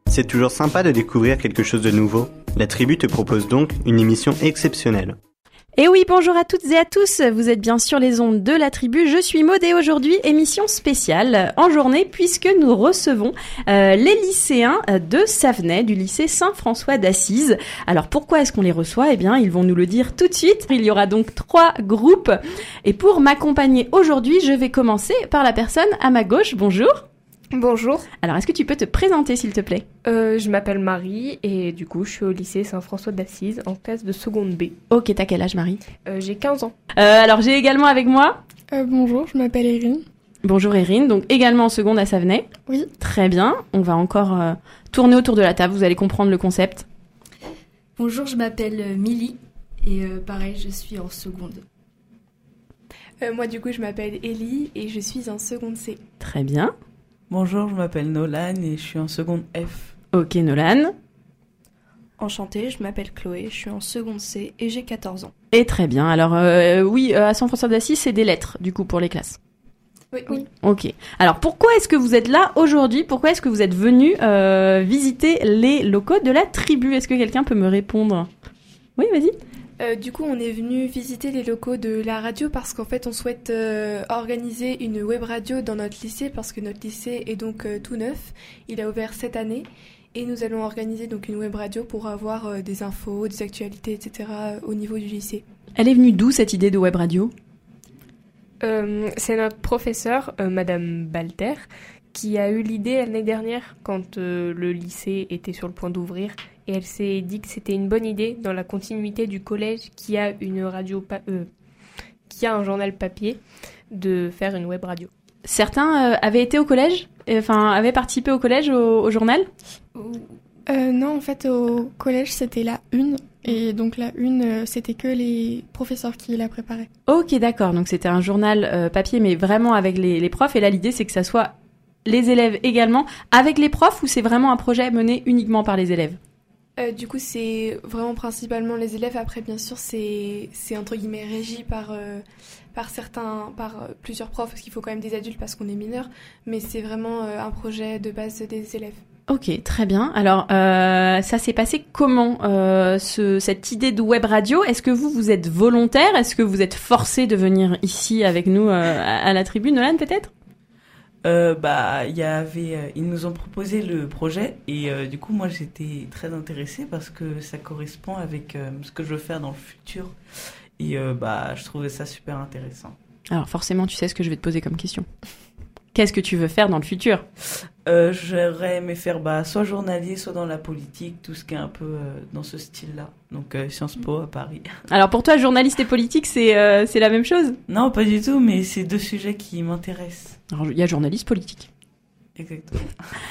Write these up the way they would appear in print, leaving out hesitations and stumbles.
C'est toujours sympa de découvrir quelque chose de nouveau. La Tribu te propose donc une émission exceptionnelle. Et oui, bonjour à toutes et à tous, vous êtes bien sur les ondes de la Tribu, je suis Maud et aujourd'hui émission spéciale en journée puisque nous recevons les lycéens de Savenay du lycée Saint-François d'Assise. Alors pourquoi est-ce qu'on les reçoit ? Eh bien ils vont nous le dire tout de suite, il y aura donc 3 groupes et pour m'accompagner aujourd'hui je vais commencer par la personne à ma gauche, bonjour. Bonjour. Alors est-ce que tu peux te présenter s'il te plaît ? Je m'appelle Marie et du coup je suis au lycée Saint-François d'Assise en classe de seconde B. Ok, t'as quel âge Marie ? J'ai 15 ans. Alors j'ai également avec moi... Bonjour, je m'appelle Erin. Bonjour Erin, donc également en seconde à Savenay. Oui. Très bien, on va encore tourner autour de la table, vous allez comprendre le concept. Bonjour, je m'appelle Milly et pareil, je suis en seconde. Moi du coup je m'appelle Ellie et je suis en seconde C. Très bien. Bonjour, je m'appelle Nolan et je suis en seconde F. Ok Nolan. Enchantée, je m'appelle Chloé, je suis en seconde C et j'ai 14 ans. Et très bien, alors oui, à Saint-François d'Assise, c'est des lettres du coup pour les classes. Oui. Ok. Alors pourquoi est-ce que vous êtes là aujourd'hui ? Pourquoi est-ce que vous êtes venus visiter les locaux de la Tribu ? Est-ce que quelqu'un peut me répondre ? Oui, vas-y. Du coup, on est venu visiter les locaux de la radio parce qu'en fait, on souhaite organiser une web radio dans notre lycée parce que notre lycée est donc tout neuf. Il a ouvert cette année et nous allons organiser donc une web radio pour avoir des infos, des actualités, etc. au niveau du lycée. Elle est venue d'où cette idée de web radio ? C'est notre professeure, Madame Balter, qui a eu l'idée l'année dernière quand le lycée était sur le point d'ouvrir. Et elle s'est dit que c'était une bonne idée dans la continuité du collège qui a une radio qui a un journal papier de faire une web radio. Certains avaient été au collège, avaient participé au collège au journal ? Non, en fait, au collège, c'était la une. Et donc la une, c'était que les professeurs qui la préparaient. Ok, d'accord. Donc c'était un journal papier, mais vraiment avec les profs. Et là, l'idée, c'est que ça soit les élèves également avec les profs ou c'est vraiment un projet mené uniquement par les élèves ? Du coup, c'est vraiment principalement les élèves. Après, bien sûr, c'est entre guillemets régi par plusieurs profs, parce qu'il faut quand même des adultes parce qu'on est mineurs. Mais c'est vraiment un projet de base des élèves. Ok, très bien. Alors, ça s'est passé comment, cette idée de web radio ? Est-ce que vous êtes volontaire ? Est-ce que vous êtes forcé de venir ici avec nous à la Tribu ? Nolan, peut-être ? Ils nous ont proposé le projet et du coup moi j'étais très intéressée parce que ça correspond avec ce que je veux faire dans le futur et je trouvais ça super intéressant. Alors forcément tu sais ce que je vais te poser comme question. Qu'est-ce que tu veux faire dans le futur ? J'aurais aimé faire soit journaliste, soit dans la politique, tout ce qui est un peu dans ce style-là. Donc Sciences Po à Paris. Alors pour toi, journaliste et politique, c'est la même chose ? Non, pas du tout, mais c'est 2 sujets qui m'intéressent. Alors il y a journaliste politique. Exactement.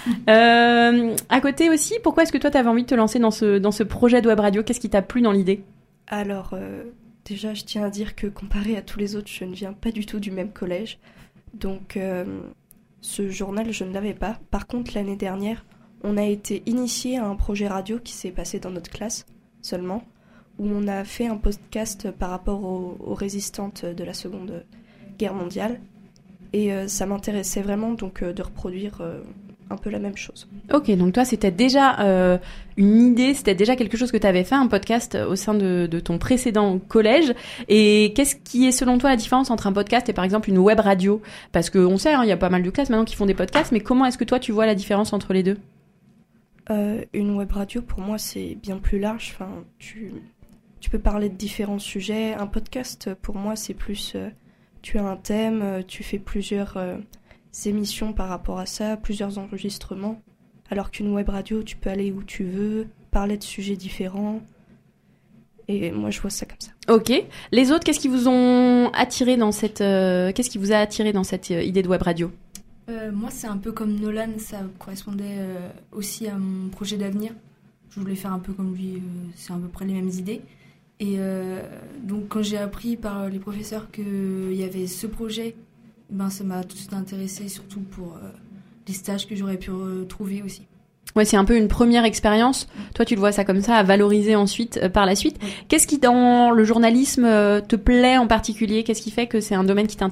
À côté aussi, pourquoi est-ce que toi, tu avais envie de te lancer dans ce projet de web radio ? Qu'est-ce qui t'a plu dans l'idée ? Alors, déjà, je tiens à dire que comparé à tous les autres, je ne viens pas du tout du même collège. Donc, ce journal, je ne l'avais pas. Par contre, l'année dernière, on a été initié à un projet radio qui s'est passé dans notre classe seulement, où on a fait un podcast par rapport aux résistantes de la Seconde Guerre mondiale. Et ça m'intéressait vraiment donc de reproduire un peu la même chose. Ok, donc toi, c'était déjà une idée, c'était déjà quelque chose que tu avais fait, un podcast au sein de ton précédent collège. Et qu'est-ce qui est selon toi la différence entre un podcast et par exemple une web radio ? Parce qu'on sait, il y a pas mal de classes maintenant qui font des podcasts, mais comment est-ce que toi, tu vois la différence entre les deux ? Une web radio, pour moi, c'est bien plus large. Enfin, tu peux parler de différents sujets. Un podcast, pour moi, c'est plus... tu as un thème, tu fais plusieurs... émissions par rapport à ça, plusieurs enregistrements, alors qu'une web radio, tu peux aller où tu veux, parler de sujets différents, et moi je vois ça comme ça. Ok. Les autres, qu'est-ce qui vous ont attiré dans qu'est-ce qui vous a attiré dans cette idée de web radio ? Moi, c'est un peu comme Nolan, ça correspondait aussi à mon projet d'avenir. Je voulais faire un peu comme lui, c'est à peu près les mêmes idées. Et donc quand j'ai appris par les professeurs qu'il y avait ce projet, ça m'a tout de suite intéressée, surtout pour les stages que j'aurais pu trouver aussi. Ouais, c'est un peu une première expérience. Toi, tu le vois ça comme ça, à valoriser ensuite, par la suite. Oui. Qu'est-ce qui, dans le journalisme, te plaît en particulier ? Qu'est-ce qui fait que c'est un domaine qui t'intéresse ?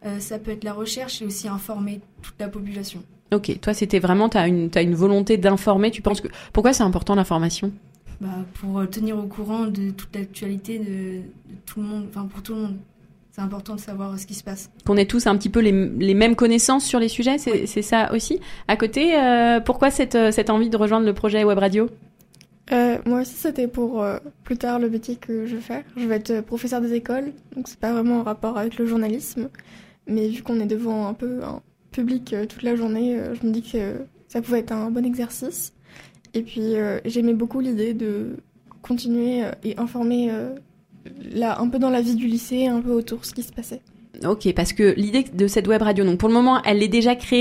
ça peut être la recherche et aussi informer toute la population. Ok, toi c'était vraiment, t'as une volonté d'informer, tu penses que... Pourquoi c'est important l'information ? Pour tenir au courant de toute l'actualité de tout le monde, enfin pour tout le monde. C'est important de savoir ce qui se passe. Qu'on ait tous un petit peu les mêmes connaissances sur les sujets, c'est ça aussi. À côté, pourquoi cette envie de rejoindre le projet Web Radio ? Moi aussi, c'était pour plus tard le métier que je vais faire. Je vais être professeur des écoles, donc c'est pas vraiment en rapport avec le journalisme. Mais vu qu'on est devant un peu un public toute la journée, je me dis que ça pouvait être un bon exercice. Et puis, j'aimais beaucoup l'idée de continuer et informer là, un peu dans la vie du lycée, un peu autour de ce qui se passait. Ok, parce que l'idée de cette web radio, donc pour le moment, elle est déjà créée ?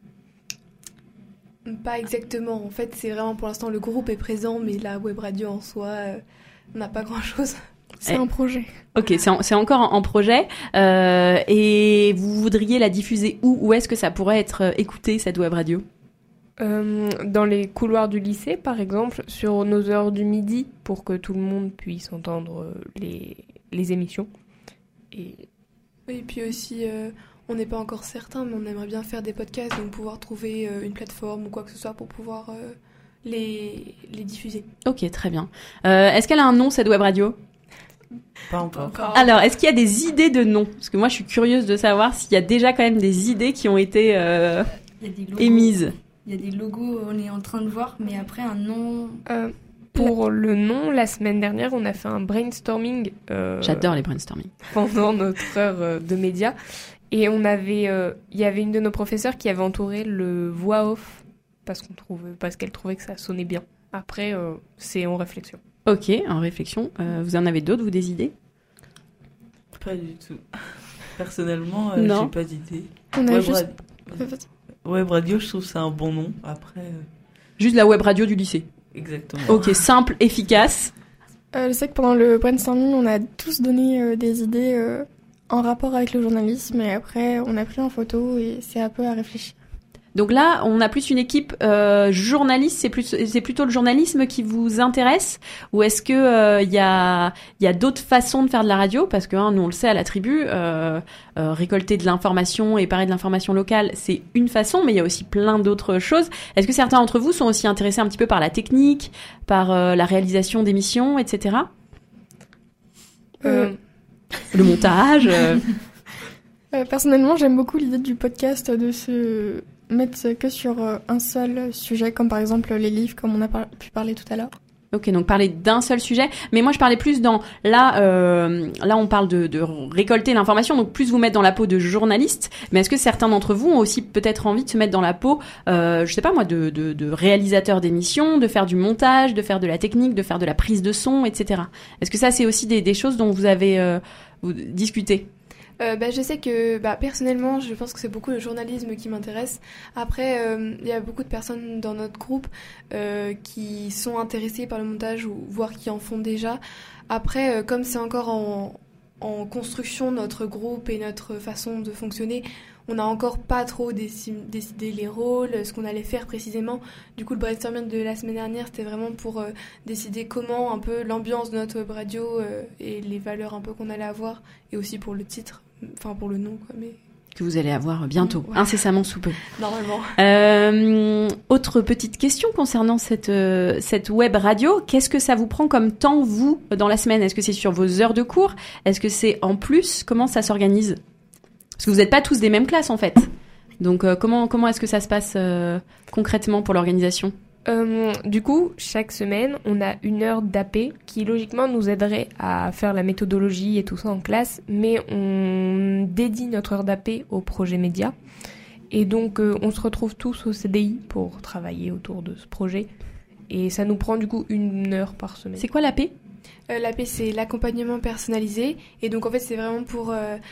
Pas exactement. En fait, c'est vraiment pour l'instant le groupe est présent, mais la web radio en soi n'a pas grand-chose. C'est un projet. Ok, c'est encore en projet. Et vous voudriez la diffuser où ? Où est-ce que ça pourrait être écouté, cette web radio ? Dans les couloirs du lycée, par exemple, sur nos heures du midi, pour que tout le monde puisse entendre les émissions. Et puis aussi, on n'est pas encore certain, mais on aimerait bien faire des podcasts, donc pouvoir trouver une plateforme ou quoi que ce soit pour pouvoir les diffuser. Ok, très bien. Est-ce qu'elle a un nom, cette web radio ? Pas encore. Alors, est-ce qu'il y a des idées de noms ? Parce que moi, je suis curieuse de savoir s'il y a déjà quand même des idées qui ont été émises. Il y a des logos, on est en train de voir, mais après un nom... Pour le nom, la semaine dernière, on a fait un brainstorming. J'adore les brainstorming. Pendant notre heure de médias. Et il y avait une de nos professeurs qui avait entouré le voix off parce qu'elle trouvait que ça sonnait bien. Après, c'est en réflexion. Ok, en réflexion. Vous en avez d'autres, vous, des idées ? Pas du tout. Personnellement, Non. j'ai pas d'idée. On a Web juste... Web radio, je trouve que c'est un bon nom. Après, Juste la web radio du lycée. exactement. Ok, simple, efficace. Je sais que pendant le brainstorming, on a tous donné des idées en rapport avec le journalisme, et après, on a pris en photo, et c'est un peu à réfléchir. Donc là, on a plus une équipe journaliste. C'est plutôt le journalisme qui vous intéresse, ou est-ce que il y a d'autres façons de faire de la radio ? Parce que nous on le sait à la tribu, récolter de l'information et parler de l'information locale, c'est une façon, mais il y a aussi plein d'autres choses. Est-ce que certains d'entre vous sont aussi intéressés un petit peu par la technique, par la réalisation d'émissions, etc. Le montage. Personnellement, j'aime beaucoup l'idée du podcast de se mettre que sur un seul sujet, comme par exemple les livres, comme on a pu parler tout à l'heure. Ok, donc parler d'un seul sujet. Mais moi, je parlais plus là, on parle de récolter l'information, donc plus vous mettre dans la peau de journaliste. Mais est-ce que certains d'entre vous ont aussi peut-être envie de se mettre dans la peau, je sais pas moi, de réalisateur d'émissions, de faire du montage, de faire de la technique, de faire de la prise de son, etc. Est-ce que ça, c'est aussi des choses dont vous avez discuté ? Je sais que personnellement, je pense que c'est beaucoup le journalisme qui m'intéresse. Après, il y a beaucoup de personnes dans notre groupe qui sont intéressées par le montage ou voire qui en font déjà. Après, comme c'est encore en construction notre groupe et notre façon de fonctionner, on n'a encore pas trop décidé les rôles, ce qu'on allait faire précisément. Du coup, le brainstorming de la semaine dernière, c'était vraiment pour décider comment un peu l'ambiance de notre web radio et les valeurs un peu qu'on allait avoir, et aussi pour le titre, enfin pour le nom, quoi, mais... Que vous allez avoir bientôt, Ouais. incessamment sous peu. Normalement. Autre petite question concernant cette web radio. Qu'est-ce que ça vous prend comme temps, vous, dans la semaine ? Est-ce que c'est sur vos heures de cours ? Est-ce que c'est en plus ? Comment ça s'organise ? Parce que vous n'êtes pas tous des mêmes classes, en fait. Donc, comment est-ce que ça se passe concrètement pour l'organisation ? Du coup, chaque semaine, on a une heure d'AP qui, logiquement, nous aiderait à faire la méthodologie et tout ça en classe, mais on dédie notre heure d'AP au projet média. Et donc, on se retrouve tous au CDI pour travailler autour de ce projet. Et ça nous prend, du coup, 1 heure par semaine. C'est quoi l'AP ? L'AP, c'est l'accompagnement personnalisé. Et donc, en fait, c'est vraiment pour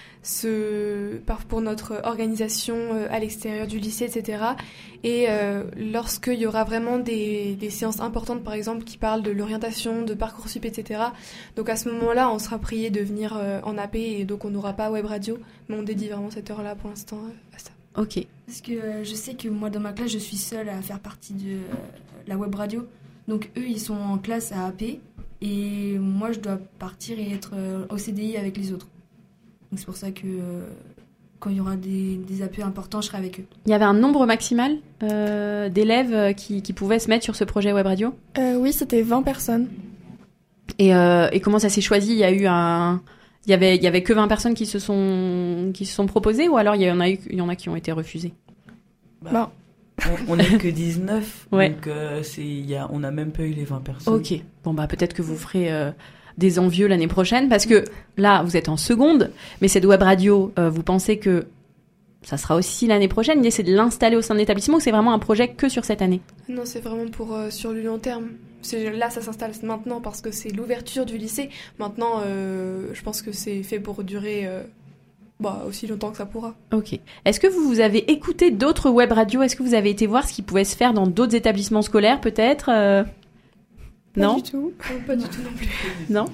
notre organisation à l'extérieur du lycée, etc. Et lorsqu'il y aura vraiment des séances importantes, par exemple, qui parlent de l'orientation, de Parcoursup, etc. Donc, à ce moment-là, on sera prié de venir en AP. Et donc, on n'aura pas web radio. Mais on dédie vraiment cette heure-là, pour l'instant, à ça. Ok. Parce que je sais que moi, dans ma classe, je suis seule à faire partie de la web radio. Donc, eux, ils sont en classe à AP. Et moi, je dois partir et être au CDI avec les autres. Donc c'est pour ça que quand il y aura des AP importants, je serai avec eux. Il y avait un nombre maximal d'élèves qui pouvaient se mettre sur ce projet web radio ? Oui, c'était 20 personnes. Et comment ça s'est choisi ? Il y avait que 20 personnes qui se sont proposées, ou alors il y en a qui ont été refusées ? Bon. On n'est que 19, Ouais. donc on n'a même pas eu les 20 personnes. Ok. Bon, bah peut-être que vous ferez des envieux l'année prochaine, parce que là, vous êtes en seconde, mais cette web radio, vous pensez que ça sera aussi l'année prochaine ? L'idée, c'est de l'installer au sein de l'établissement, ou c'est vraiment un projet que sur cette année ? Non, c'est vraiment pour sur le long terme. Là, ça s'installe maintenant parce que c'est l'ouverture du lycée. Maintenant, je pense que c'est fait pour durer aussi longtemps que ça pourra. Ok. Est-ce que vous avez écouté d'autres web radios ? Est-ce que vous avez été voir ce qui pouvait se faire dans d'autres établissements scolaires, peut-être ? Non ? Pas du tout. Pas du tout non plus. Non.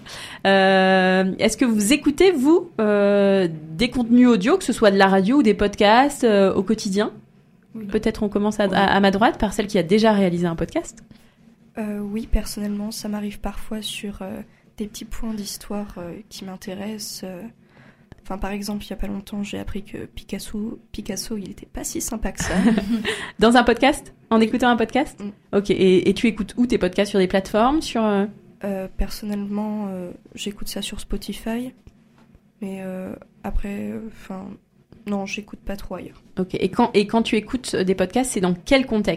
Est-ce que vous écoutez, vous, des contenus audio, que ce soit de la radio ou des podcasts au quotidien ? Oui. Peut-être on commence à ma droite par celle qui a déjà réalisé un podcast. Oui, personnellement, ça m'arrive parfois sur des petits points d'histoire qui m'intéressent. Enfin, par exemple, il y a pas longtemps, j'ai appris que Picasso, il était pas si sympa que ça. Dans un podcast ? En écoutant un podcast ? Mm. Ok. Et tu écoutes où tes podcasts ? Sur des plateformes ? Sur Personnellement, j'écoute ça sur Spotify. Mais après, non, j'écoute pas trop ailleurs. Ok. Et quand tu écoutes des podcasts, c'est dans quel contexte ?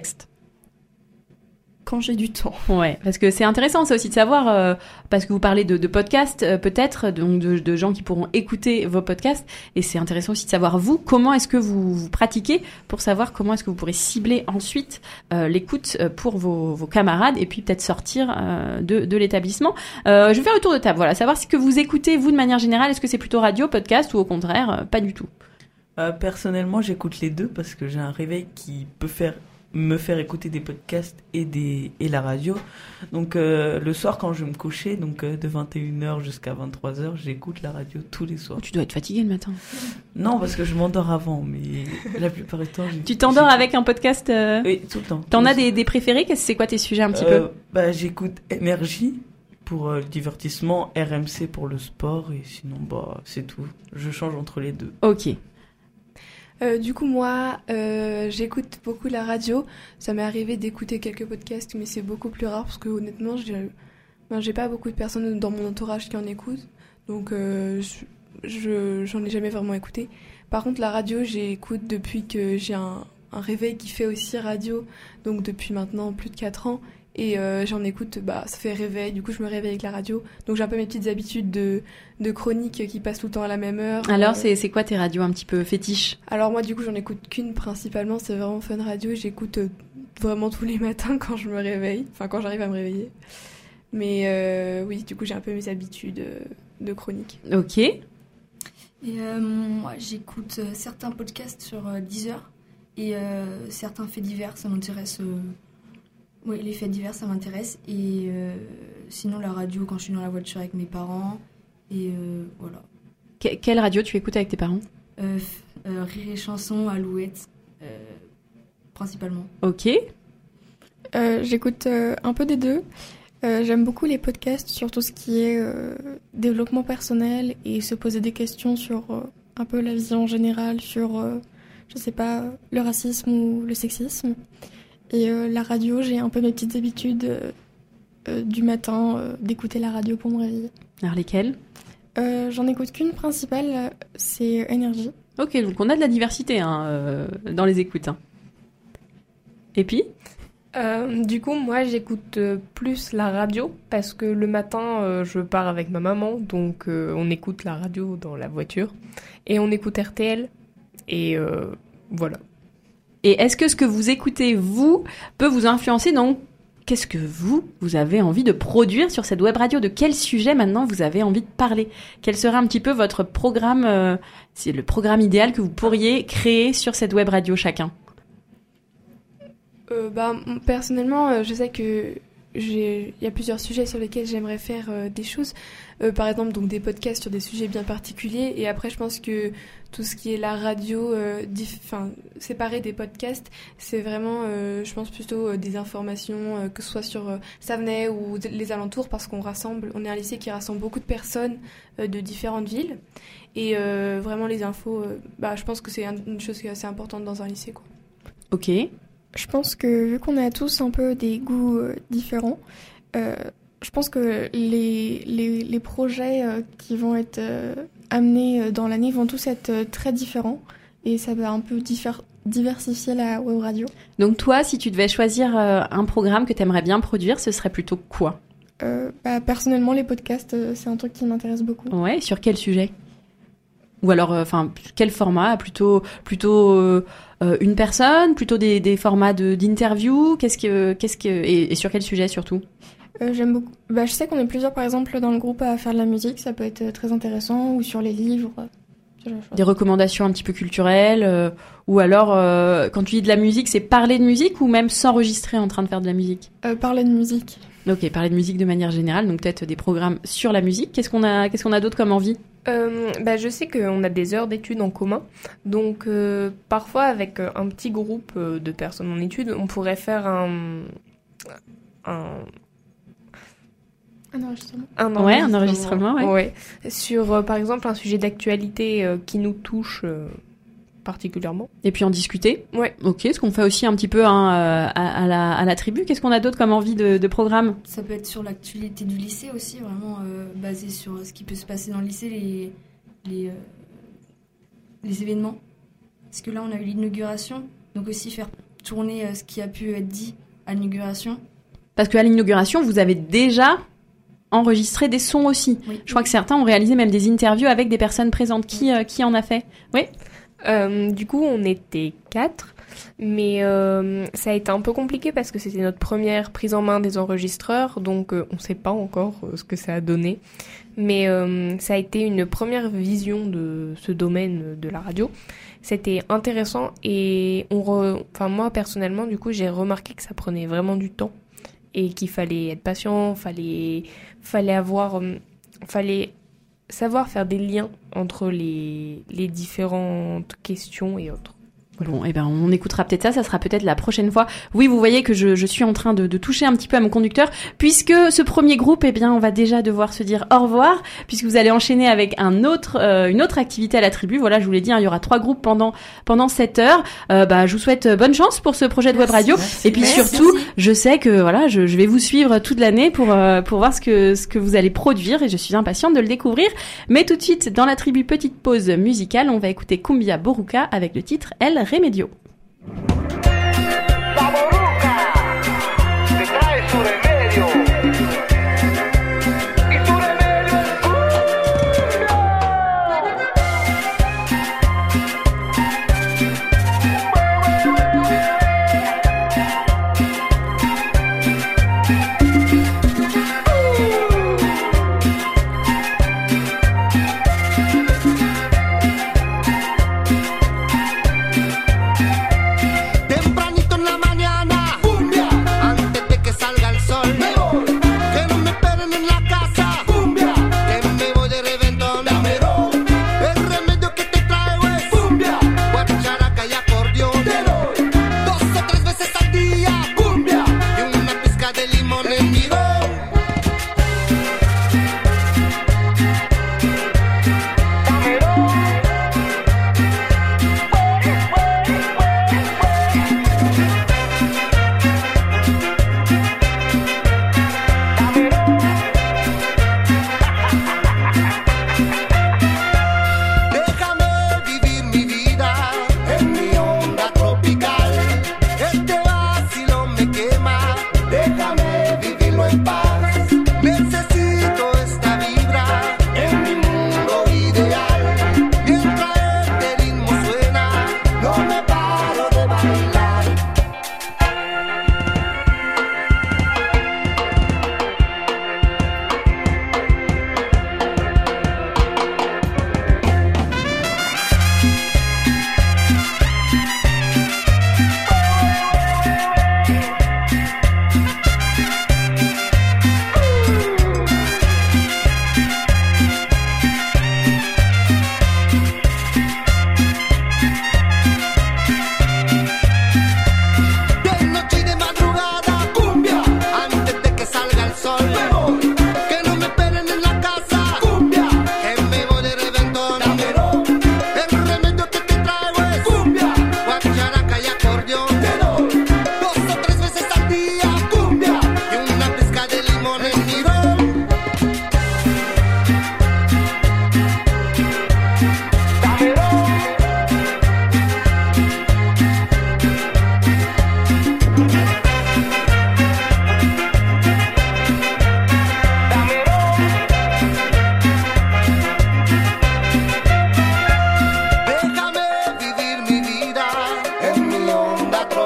Quand j'ai du temps. Ouais, parce que c'est intéressant ça aussi de savoir, parce que vous parlez de podcasts peut-être, donc de gens qui pourront écouter vos podcasts, et c'est intéressant aussi de savoir vous, comment est-ce que vous pratiquez pour savoir comment est-ce que vous pourrez cibler ensuite l'écoute pour vos camarades, et puis peut-être sortir de l'établissement. Je vais faire le tour de table, voilà, savoir ce que vous écoutez vous de manière générale, est-ce que c'est plutôt radio, podcast, ou au contraire, pas du tout ? Personnellement, j'écoute les deux parce que j'ai un réveil qui peut me faire écouter des podcasts et la radio. Donc le soir quand je vais me coucher, donc de 21h jusqu'à 23h, j'écoute la radio tous les soirs. Tu dois être fatigué le matin. Non, parce que je m'endors avant, mais la plupart du temps... Tu t'endors avec un podcast Oui, tout le temps. T'en as des préférés ? C'est quoi tes sujets un petit peu ? J'écoute Énergie pour le divertissement, RMC pour le sport, et sinon c'est tout. Je change entre les deux. Ok. Du coup, moi, j'écoute beaucoup la radio. Ça m'est arrivé d'écouter quelques podcasts, mais c'est beaucoup plus rare parce que honnêtement, j'ai pas beaucoup de personnes dans mon entourage qui en écoutent. Donc, j'en ai jamais vraiment écouté. Par contre, la radio, j'écoute depuis que j'ai un réveil qui fait aussi radio. Donc, depuis maintenant plus de 4 ans. Et j'en écoute, ça fait réveil, du coup je me réveille avec la radio. Donc j'ai un peu mes petites habitudes de chroniques qui passent tout le temps à la même heure. Alors c'est quoi tes radios un petit peu fétiches ? Alors moi du coup j'en écoute qu'une principalement, c'est vraiment Fun Radio. J'écoute vraiment tous les matins quand je me réveille, enfin quand j'arrive à me réveiller. Mais oui, du coup j'ai un peu mes habitudes de chroniques. Ok. Et moi j'écoute certains podcasts sur Deezer et certains faits divers, ça m'intéresse... Oui, les faits divers, ça m'intéresse. Et sinon, la radio, quand je suis dans la voiture avec mes parents. Et voilà. Quelle radio tu écoutes avec tes parents ? Rire et Chanson, Alouette, principalement. Ok. J'écoute un peu des deux. J'aime beaucoup les podcasts sur tout ce qui est développement personnel et se poser des questions sur un peu la vie en général, sur, je sais pas, le racisme ou le sexisme. Et la radio, j'ai un peu mes petites habitudes du matin d'écouter la radio pour me réveiller. Alors lesquelles ? J'en écoute qu'une principale, c'est Énergie. Ok, donc on a de la diversité dans les écoutes. Et puis ? Du coup, moi, j'écoute plus la radio parce que le matin, je pars avec ma maman, donc on écoute la radio dans la voiture et on écoute RTL et voilà. Et est-ce que ce que vous écoutez, vous, peut vous influencer dans qu'est-ce que vous avez envie de produire sur cette web radio ? De quel sujet maintenant vous avez envie de parler ? Quel serait un petit peu votre programme, c'est le programme idéal que vous pourriez créer sur cette web radio chacun ? Personnellement, je sais que il y a plusieurs sujets sur lesquels j'aimerais faire des choses. Par exemple, donc des podcasts sur des sujets bien particuliers. Et après, je pense que tout ce qui est la radio, séparé des podcasts, c'est vraiment, je pense plutôt des informations, que ce soit sur Savenay ou les alentours, parce on est un lycée qui rassemble beaucoup de personnes de différentes villes. Et vraiment les infos, je pense que c'est une chose qui est assez importante dans un lycée, quoi. Ok. Je pense que vu qu'on a tous un peu des goûts différents, je pense que les projets qui vont être amenés dans l'année vont tous être très différents et ça va un peu diversifier la web radio. Donc toi, si tu devais choisir un programme que tu aimerais bien produire, ce serait plutôt quoi ? Personnellement, les podcasts, c'est un truc qui m'intéresse beaucoup. Ouais, sur quel sujet ? Ou alors, quel format ? Plutôt une personne, plutôt des formats d'interview. Et sur quel sujet surtout ? J'aime beaucoup. Je sais qu'on est plusieurs, par exemple, dans le groupe à faire de la musique. Ça peut être très intéressant. Ou sur les livres. Des recommandations un petit peu culturelles. Ou alors, quand tu dis de la musique, c'est parler de musique ou même s'enregistrer en train de faire de la musique ? Parler de musique. Ok, parler de musique de manière générale. Donc peut-être des programmes sur la musique. Qu'est-ce qu'on a d'autre comme envie ? Je sais qu'on a des heures d'études en commun, donc parfois avec un petit groupe de personnes en études, on pourrait faire un enregistrement. Un enregistrement, ouais. Ouais. Sur par exemple un sujet d'actualité qui nous touche particulièrement. Et puis en discuter. Ouais. Ok, ce qu'on fait aussi un petit peu à la tribu. Qu'est-ce qu'on a d'autre comme envie de programme ? Ça peut être sur l'actualité du lycée aussi, vraiment basé sur ce qui peut se passer dans le lycée, les événements. Parce que là, on a eu l'inauguration, donc aussi faire tourner ce qui a pu être dit à l'inauguration. Parce qu'à l'inauguration, vous avez déjà enregistré des sons aussi. Oui. Je crois que certains ont réalisé même des interviews avec des personnes présentes. Qui en a fait ? Oui. Du coup, on était 4, mais ça a été un peu compliqué parce que c'était notre première prise en main des enregistreurs, donc on ne sait pas encore ce que ça a donné. Mais ça a été une première vision de ce domaine de la radio. C'était intéressant et moi personnellement, du coup, j'ai remarqué que ça prenait vraiment du temps et qu'il fallait être patient, fallait savoir faire des liens entre les différentes questions et autres. Bon, on écoutera peut-être ça sera peut-être la prochaine fois. Oui, vous voyez que je suis en train de toucher un petit peu à mon conducteur, puisque ce premier groupe, on va déjà devoir se dire au revoir, puisque vous allez enchaîner avec une autre activité à la tribu. Voilà, je vous l'ai dit, il y aura 3 groupes pendant 7 heures. Je vous souhaite bonne chance pour ce projet de web radio. Et puis surtout, je sais que je vais vous suivre toute l'année pour voir ce que vous allez produire, et je suis impatiente de le découvrir. Mais tout de suite, dans la tribu, petite pause musicale, on va écouter Cumbia Boruca avec le titre El Remedio. La boruca te trae su remedio y su remedio es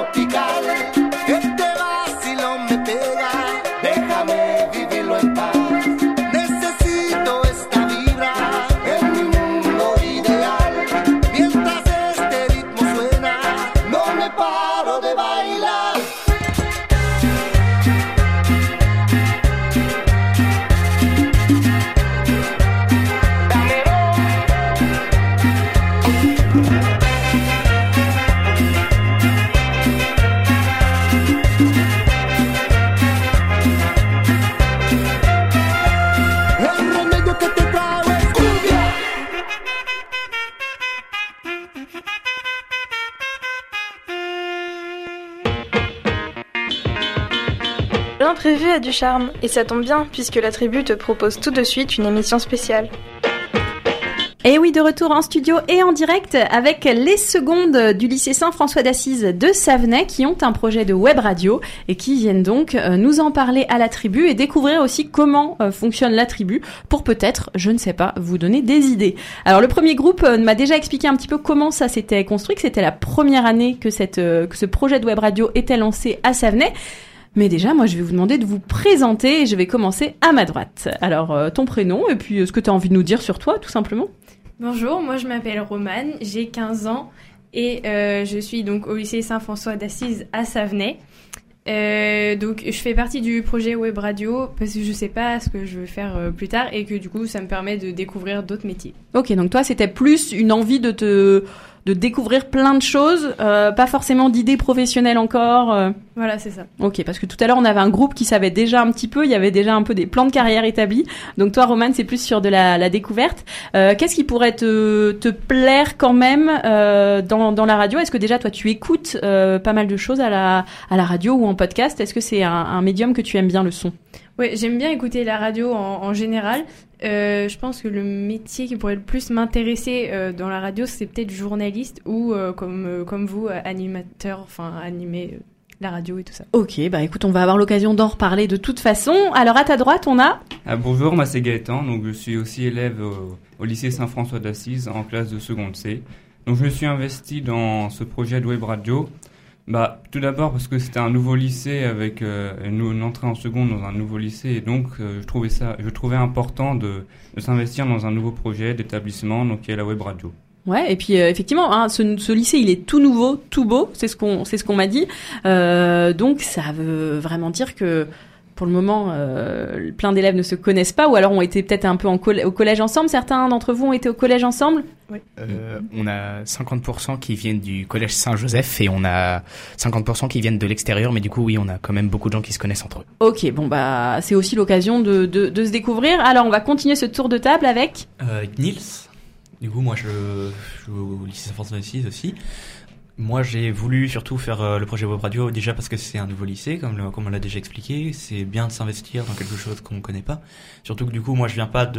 tropical. Este vacilón me pega, déjame vivirlo en paz. Necesito esta vibra en mi mundo ideal. Mientras este ritmo suena, no me paro de bailar. El remedio que te traigo es cumbia. L'imprévu a du charme, et ça tombe bien, puisque la tribu te propose tout de suite une émission spéciale. Et oui, de retour en studio et en direct avec les secondes du lycée Saint-François d'Assise de Savenay qui ont un projet de web radio et qui viennent donc nous en parler à la tribu et découvrir aussi comment fonctionne la tribu pour peut-être, je ne sais pas, vous donner des idées. Alors le premier groupe m'a déjà expliqué un petit peu comment ça s'était construit, que c'était la première année que ce projet de web radio était lancé à Savenay. Mais déjà, moi, je vais vous demander de vous présenter et je vais commencer à ma droite. Alors, ton prénom et puis ce que tu as envie de nous dire sur toi, tout simplement. Bonjour, moi je m'appelle Romane, j'ai 15 ans et je suis donc au lycée Saint-François d'Assise à Savenay. Donc je fais partie du projet web radio parce que je sais pas ce que je veux faire plus tard et que du coup ça me permet de découvrir d'autres métiers. Ok, donc toi c'était plus une envie de découvrir plein de choses, pas forcément d'idées professionnelles encore. Voilà, c'est ça. Ok, parce que tout à l'heure on avait un groupe qui savait déjà un petit peu, il y avait déjà un peu des plans de carrière établis. Donc toi, Romane, c'est plus sur de la découverte. Qu'est-ce qui pourrait te plaire quand même dans la radio ? Est-ce que déjà toi tu écoutes pas mal de choses à la radio ou en podcast ? Est-ce que c'est un médium que tu aimes bien, le son ? Ouais, j'aime bien écouter la radio en général. Je pense que le métier qui pourrait le plus m'intéresser dans la radio, c'est peut-être journaliste ou comme vous, animateur, enfin animer la radio et tout ça. Ok, bah écoute, on va avoir l'occasion d'en reparler de toute façon. Alors à ta droite, on a... Bonjour, moi c'est Gaëtan, donc je suis aussi élève au lycée Saint-François d'Assise en classe de seconde C. Donc je me suis investi dans ce projet de web radio. Tout d'abord parce que c'était un nouveau lycée avec une entrée en seconde dans un nouveau lycée et donc je trouvais important de s'investir dans un nouveau projet d'établissement, donc qui est la web radio. Ouais, et puis effectivement, hein, ce lycée il est tout nouveau, tout beau, c'est ce qu'on m'a dit. Donc ça veut vraiment dire que pour le moment, plein d'élèves ne se connaissent pas ou alors ont été peut-être un peu au collège ensemble. Certains d'entre vous ont été au collège ensemble ? Oui. On a 50% qui viennent du collège Saint-Joseph et on a 50% qui viennent de l'extérieur, mais du coup, oui, on a quand même beaucoup de gens qui se connaissent entre eux. Ok, bon bah c'est aussi l'occasion de se découvrir. Alors on va continuer ce tour de table avec Nils. Du coup, moi je suis au lycée Saint-François d'Assise aussi. Moi, j'ai voulu surtout faire le projet web radio déjà parce que c'est un nouveau lycée, comme on l'a déjà expliqué. C'est bien de s'investir dans quelque chose qu'on ne connaît pas. Surtout que du coup, moi, je viens pas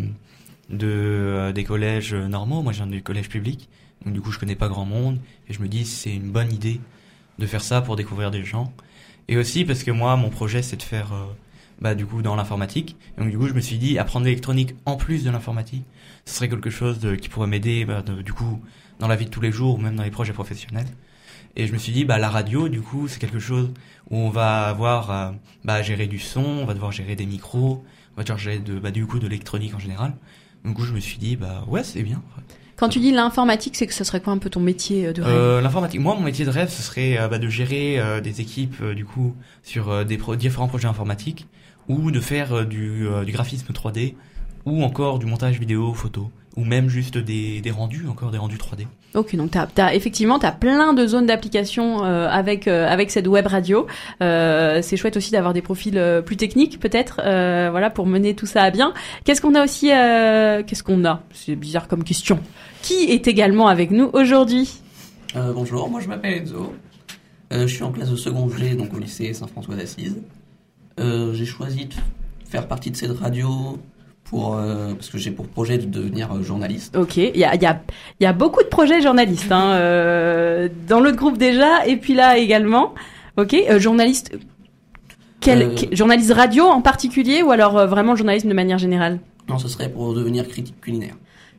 des collèges normaux. Moi, je viens du collège public. Donc du coup, je connais pas grand monde. Et je me dis, c'est une bonne idée de faire ça pour découvrir des gens. Et aussi parce que moi, mon projet, c'est de faire du coup dans l'informatique. Donc du coup, je me suis dit, apprendre l'électronique en plus de l'informatique, ce serait quelque chose qui pourrait m'aider du coup dans la vie de tous les jours ou même dans les projets professionnels. Et je me suis dit, la radio, du coup, c'est quelque chose où on va avoir à gérer du son, on va devoir gérer des micros, on va devoir gérer du coup de l'électronique en général. Donc du coup, je me suis dit, ouais, c'est bien. Quand tu dis l'informatique, c'est que ce serait quoi un peu ton métier de rêve ? L'informatique, moi, mon métier de rêve, ce serait de gérer des équipes du coup sur différents projets informatiques ou de faire du graphisme 3D ou encore du montage vidéo, photo, ou même juste des rendus 3D. Ok, donc t'as plein de zones d'application avec cette web radio. C'est chouette aussi d'avoir des profils plus techniques peut-être, pour mener tout ça à bien. Qu'est-ce qu'on a aussi C'est bizarre comme question. Qui est également avec nous aujourd'hui ? Bonjour, moi je m'appelle Enzo. Je suis en classe de seconde G, donc au lycée Saint-François d'Assise. J'ai choisi de faire partie de cette radio parce que j'ai pour projet de devenir journaliste. Ok, il y a beaucoup de projets journalistes dans l'autre groupe déjà, et puis là également. Ok, journaliste. Journaliste radio en particulier ou alors vraiment journalisme de manière générale ? Non, ce serait pour devenir critique culinaire.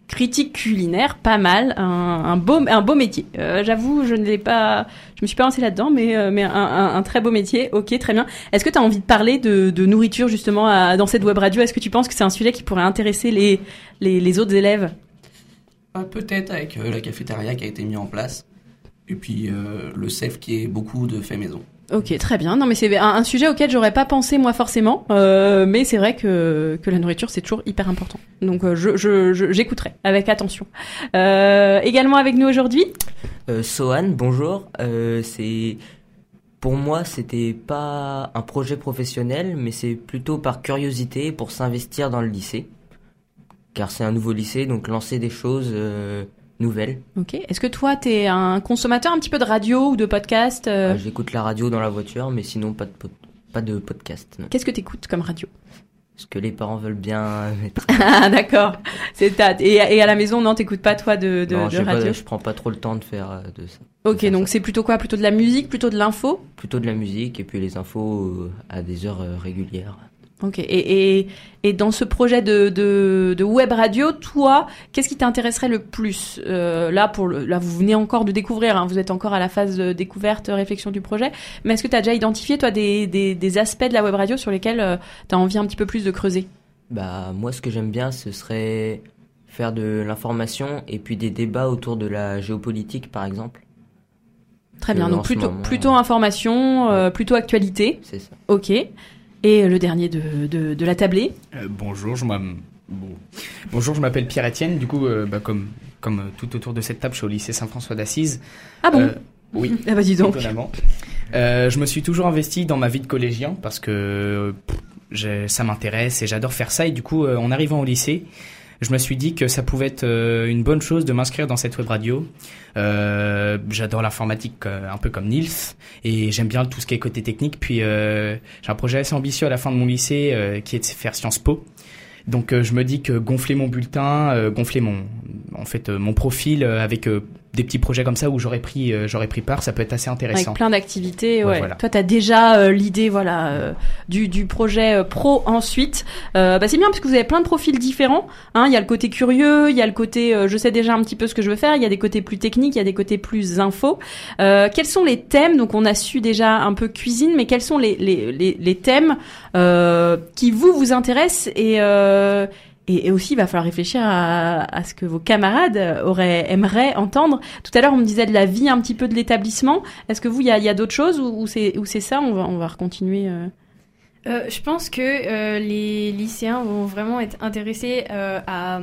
critique culinaire, pas mal, un beau métier. J'avoue, je me suis pas lancée là-dedans, mais un très beau métier. Ok, très bien. Est-ce que tu as envie de parler de nourriture justement dans cette web radio? Est-ce que tu penses que c'est un sujet qui pourrait intéresser les autres élèves? Peut-être avec la cafétéria qui a été mise en place. Et puis le CEF qui est beaucoup de fait maison. Ok, très bien. Non, mais c'est un sujet auquel j'aurais pas pensé moi forcément, mais c'est vrai que la nourriture c'est toujours hyper important. Donc j'écouterai avec attention. Également avec nous aujourd'hui. Sohan, bonjour. Pour moi, c'était pas un projet professionnel, mais c'est plutôt par curiosité pour s'investir dans le lycée, car c'est un nouveau lycée, donc lancer des choses nouvelles. Ok. Est-ce que toi, t'es un consommateur un petit peu de radio ou de podcast? J'écoute la radio dans la voiture, mais sinon pas de podcast. Non. Qu'est-ce que t'écoutes comme radio? Ce que les parents veulent bien mettre. Ah d'accord. Et à la maison, non, t'écoutes pas toi de radio? Je prends pas trop le temps de faire de ça. Ok, donc c'est plutôt quoi? Plutôt de la musique, plutôt de l'info? Plutôt de la musique et puis les infos à des heures régulières. Ok. Et dans ce projet de web radio, toi, qu'est-ce qui t'intéresserait le plus? Là, vous venez encore de découvrir, hein, vous êtes encore à la phase de découverte, réflexion du projet. Mais est-ce que tu as déjà identifié, toi, des aspects de la web radio sur lesquels tu as envie un petit peu plus de creuser? Moi, ce que j'aime bien, ce serait faire de l'information et puis des débats autour de la géopolitique, par exemple. Très bien. Donc plutôt information, plutôt actualité. C'est ça. Ok. Et le dernier de la tablée. Bonjour, je m'appelle Pierre-Étienne. Du coup, comme tout autour de cette table, je suis au lycée Saint-François d'Assise. Ah bon? Oui. Ah bah dis donc. Étonnamment. Je me suis toujours investi dans ma vie de collégien parce que ça m'intéresse et j'adore faire ça. Et du coup, en arrivant au lycée, je me suis dit que ça pouvait être une bonne chose de m'inscrire dans cette web radio. J'adore l'informatique un peu comme Nils et j'aime bien tout ce qui est côté technique. Puis j'ai un projet assez ambitieux à la fin de mon lycée qui est de faire Sciences Po. Donc je me dis que gonfler mon bulletin, gonfler mon profil avec des petits projets comme ça où j'aurais pris part, ça peut être assez intéressant. Avec plein d'activités, ouais. Voilà. Toi, t'as déjà l'idée, du projet pro ensuite. C'est bien parce que vous avez plein de profils différents. Hein, il y a le côté curieux, il y a le côté, je sais déjà un petit peu ce que je veux faire. Il y a des côtés plus techniques, il y a des côtés plus info. Quels sont les thèmes? Donc, on a su déjà un peu cuisine, mais quels sont les thèmes qui vous intéressent et aussi, il va falloir réfléchir à ce que vos camarades aimeraient entendre. Tout à l'heure, on me disait de la vie un petit peu de l'établissement. Est-ce que il y a d'autres choses ou c'est ça? On va continuer. Je pense que les lycéens vont vraiment être intéressés à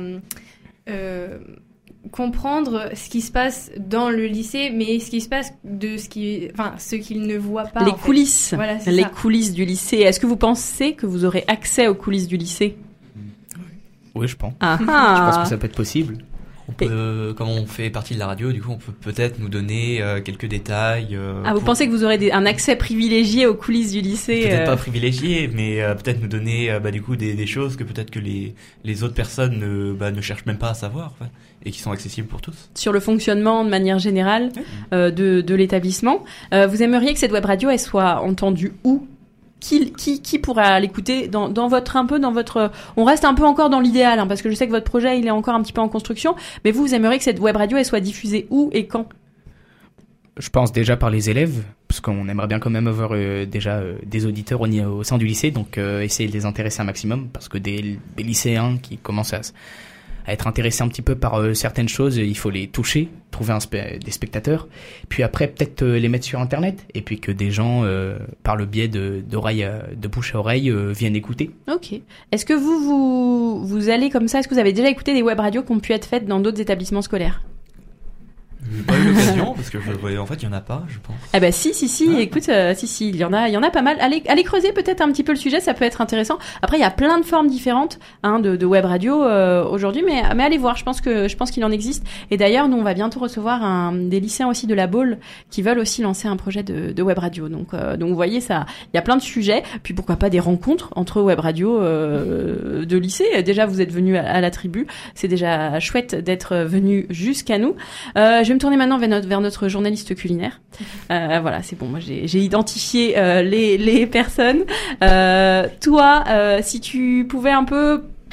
comprendre ce qui se passe dans le lycée, mais ce qui se passe ce qu'ils ne voient pas. Les coulisses. Voilà, les coulisses du lycée. Est-ce que vous pensez que vous aurez accès aux coulisses du lycée? Oui, je pense. Ah, je pense que ça peut être possible. On peut, comme on fait partie de la radio, du coup, on peut peut-être nous donner quelques détails. Vous pensez que vous aurez un accès privilégié aux coulisses du lycée? Peut-être pas privilégié, mais peut-être nous donner du coup des choses que peut-être que les autres personnes ne cherchent même pas à savoir, et qui sont accessibles pour tous. Sur le fonctionnement de manière générale de l'établissement, vous aimeriez que cette web radio elle soit entendue où? Qui pourra l'écouter dans votre on reste un peu encore dans l'idéal, hein, parce que je sais que votre projet il est encore un petit peu en construction, mais vous aimeriez que cette web radio elle soit diffusée où et quand? Je pense déjà par les élèves, parce qu'on aimerait bien quand même avoir déjà des auditeurs au sein du lycée, donc essayer de les intéresser un maximum, parce que des lycéens qui commencent à être intéressés un petit peu par certaines choses, il faut les toucher, trouver des spectateurs, puis après peut-être les mettre sur internet, et puis que des gens par le biais de bouche à oreille viennent écouter. Ok. Est-ce que vous allez comme ça, est-ce que vous avez déjà écouté des web radios qui ont pu être faites dans d'autres établissements scolaires? J'ai pas eu l'occasion parce que en fait il y en a pas, je pense. Ah bah si, écoute, si, il y en a pas mal. Allez creuser peut-être un petit peu le sujet, ça peut être intéressant. Après il y a plein de formes différentes de web radio aujourd'hui, mais allez voir, je pense qu'il en existe. Et d'ailleurs, nous on va bientôt recevoir des lycéens aussi de la Baule qui veulent aussi lancer un projet de web radio. Donc vous voyez ça, il y a plein de sujets, puis pourquoi pas des rencontres entre web radio de lycée. Déjà vous êtes venus à la tribu, c'est déjà chouette d'être venus jusqu'à nous. Je vais me tourner maintenant vers notre journaliste culinaire. Voilà, c'est bon, moi j'ai identifié les personnes. Toi, si tu pouvais un peu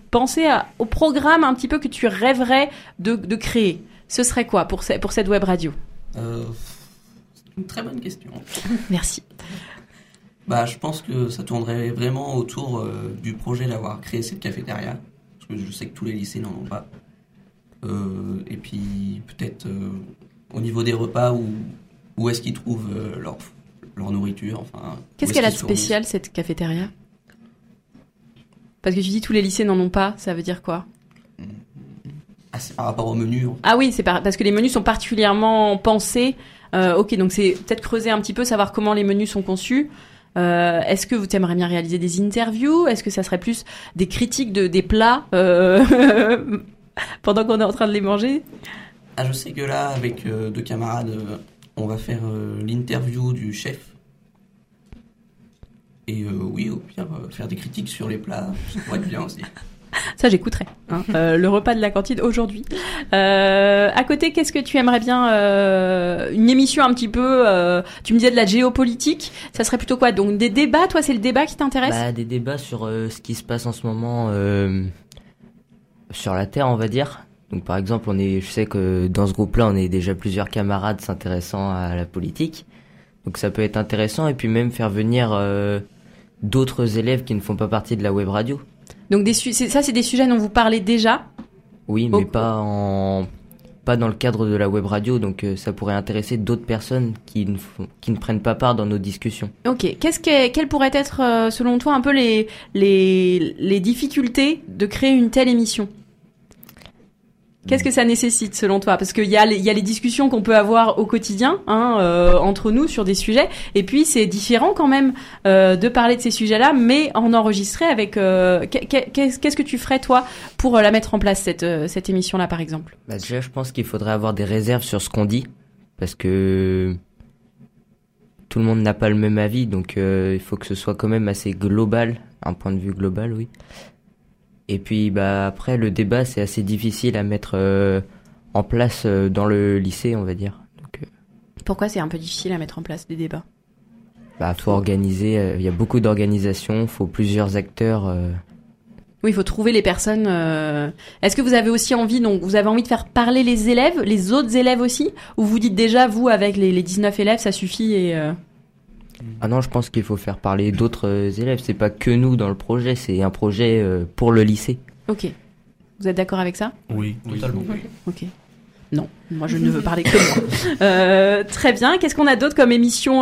penser au programme un petit peu que tu rêverais de créer, ce serait quoi pour cette web radio? C'est une très bonne question. Merci. Je pense que ça tournerait vraiment autour du projet d'avoir créé cette cafétéria, parce que je sais que tous les lycées n'en ont pas. Et puis peut-être au niveau des repas, où est-ce qu'ils trouvent leur nourriture, enfin. Qu'est-ce qu'elle a de spécial, cette cafétéria? Parce que tu dis tous les lycées n'en ont pas, ça veut dire quoi? C'est par rapport au menu. Ah oui, c'est parce que les menus sont particulièrement pensés. Ok, donc c'est peut-être creuser un petit peu, savoir comment les menus sont conçus. Est-ce que vous t'aimeriez bien réaliser des interviews? Est-ce que ça serait plus des critiques des plats pendant qu'on est en train de les manger? Je sais que là, avec deux camarades, on va faire l'interview du chef. Et oui, au pire, faire des critiques sur les plats, ça pourrait être bien aussi. Ça, j'écouterai. Le repas de la cantine aujourd'hui. À côté, qu'est-ce que tu aimerais bien une émission un petit peu... tu me disais de la géopolitique. Ça serait plutôt quoi? Donc des débats, toi, c'est le débat qui t'intéresse? Des débats sur ce qui se passe en ce moment sur la Terre, on va dire. Donc par exemple, je sais que dans ce groupe-là, on est déjà plusieurs camarades s'intéressant à la politique. Donc ça peut être intéressant. Et puis même faire venir d'autres élèves qui ne font pas partie de la web radio. Donc ça, c'est des sujets dont vous parlez déjà? Oui, mais pas dans le cadre de la web radio, donc ça pourrait intéresser d'autres personnes qui ne prennent pas part dans nos discussions. Ok, quelles pourraient être, selon toi, un peu les difficultés de créer une telle émission? Qu'est-ce que ça nécessite selon toi? Parce qu'il y a les discussions qu'on peut avoir au quotidien entre nous sur des sujets, et puis c'est différent quand même de parler de ces sujets-là, mais en enregistrer avec. Qu'est-ce que tu ferais toi pour la mettre en place cette émission-là, par exemple? Déjà, je pense qu'il faudrait avoir des réserves sur ce qu'on dit, parce que tout le monde n'a pas le même avis, donc il faut que ce soit quand même assez global, un point de vue global, oui. Et puis après le débat c'est assez difficile à mettre en place dans le lycée, on va dire. Donc, pourquoi c'est un peu difficile à mettre en place des débats? Faut organiser, il y a beaucoup d'organisations, faut plusieurs acteurs. Oui, il faut trouver les personnes. Est-ce que vous avez aussi envie, donc vous avez envie de faire parler les élèves, les autres élèves aussi, ou vous dites déjà vous avec les 19 élèves ça suffit et Ah non, je pense qu'il faut faire parler d'autres élèves. C'est pas que nous dans le projet, c'est un projet pour le lycée. Ok. Vous êtes d'accord avec ça? Oui, totalement. Oui. Ok. Non, moi je ne veux parler que moi. Très bien. Qu'est-ce qu'on a d'autre comme émission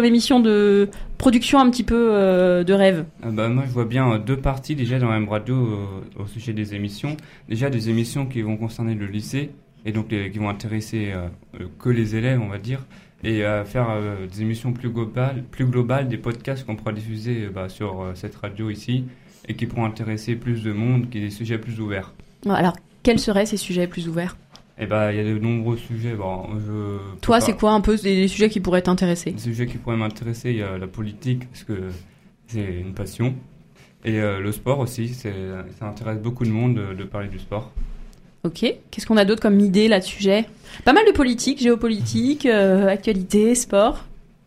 de production un petit peu de rêve? Moi je vois bien deux parties déjà dans la même radio au sujet des émissions. Déjà des émissions qui vont concerner le lycée et donc qui vont intéresser que les élèves, on va dire. Et faire des émissions plus globales, des podcasts qu'on pourra diffuser sur cette radio ici et qui pourront intéresser plus de monde, qui est des sujets plus ouverts. Alors, quels seraient ces sujets plus ouverts? Il y a de nombreux sujets. Toi, c'est quoi un peu des sujets qui pourraient t'intéresser? Des sujets qui pourraient m'intéresser, il y a la politique, parce que c'est une passion. Et le sport aussi, ça intéresse beaucoup de monde de parler du sport. Ok. Qu'est-ce qu'on a d'autre comme idée là de sujet? Pas mal de politique, géopolitique, actualité, sport.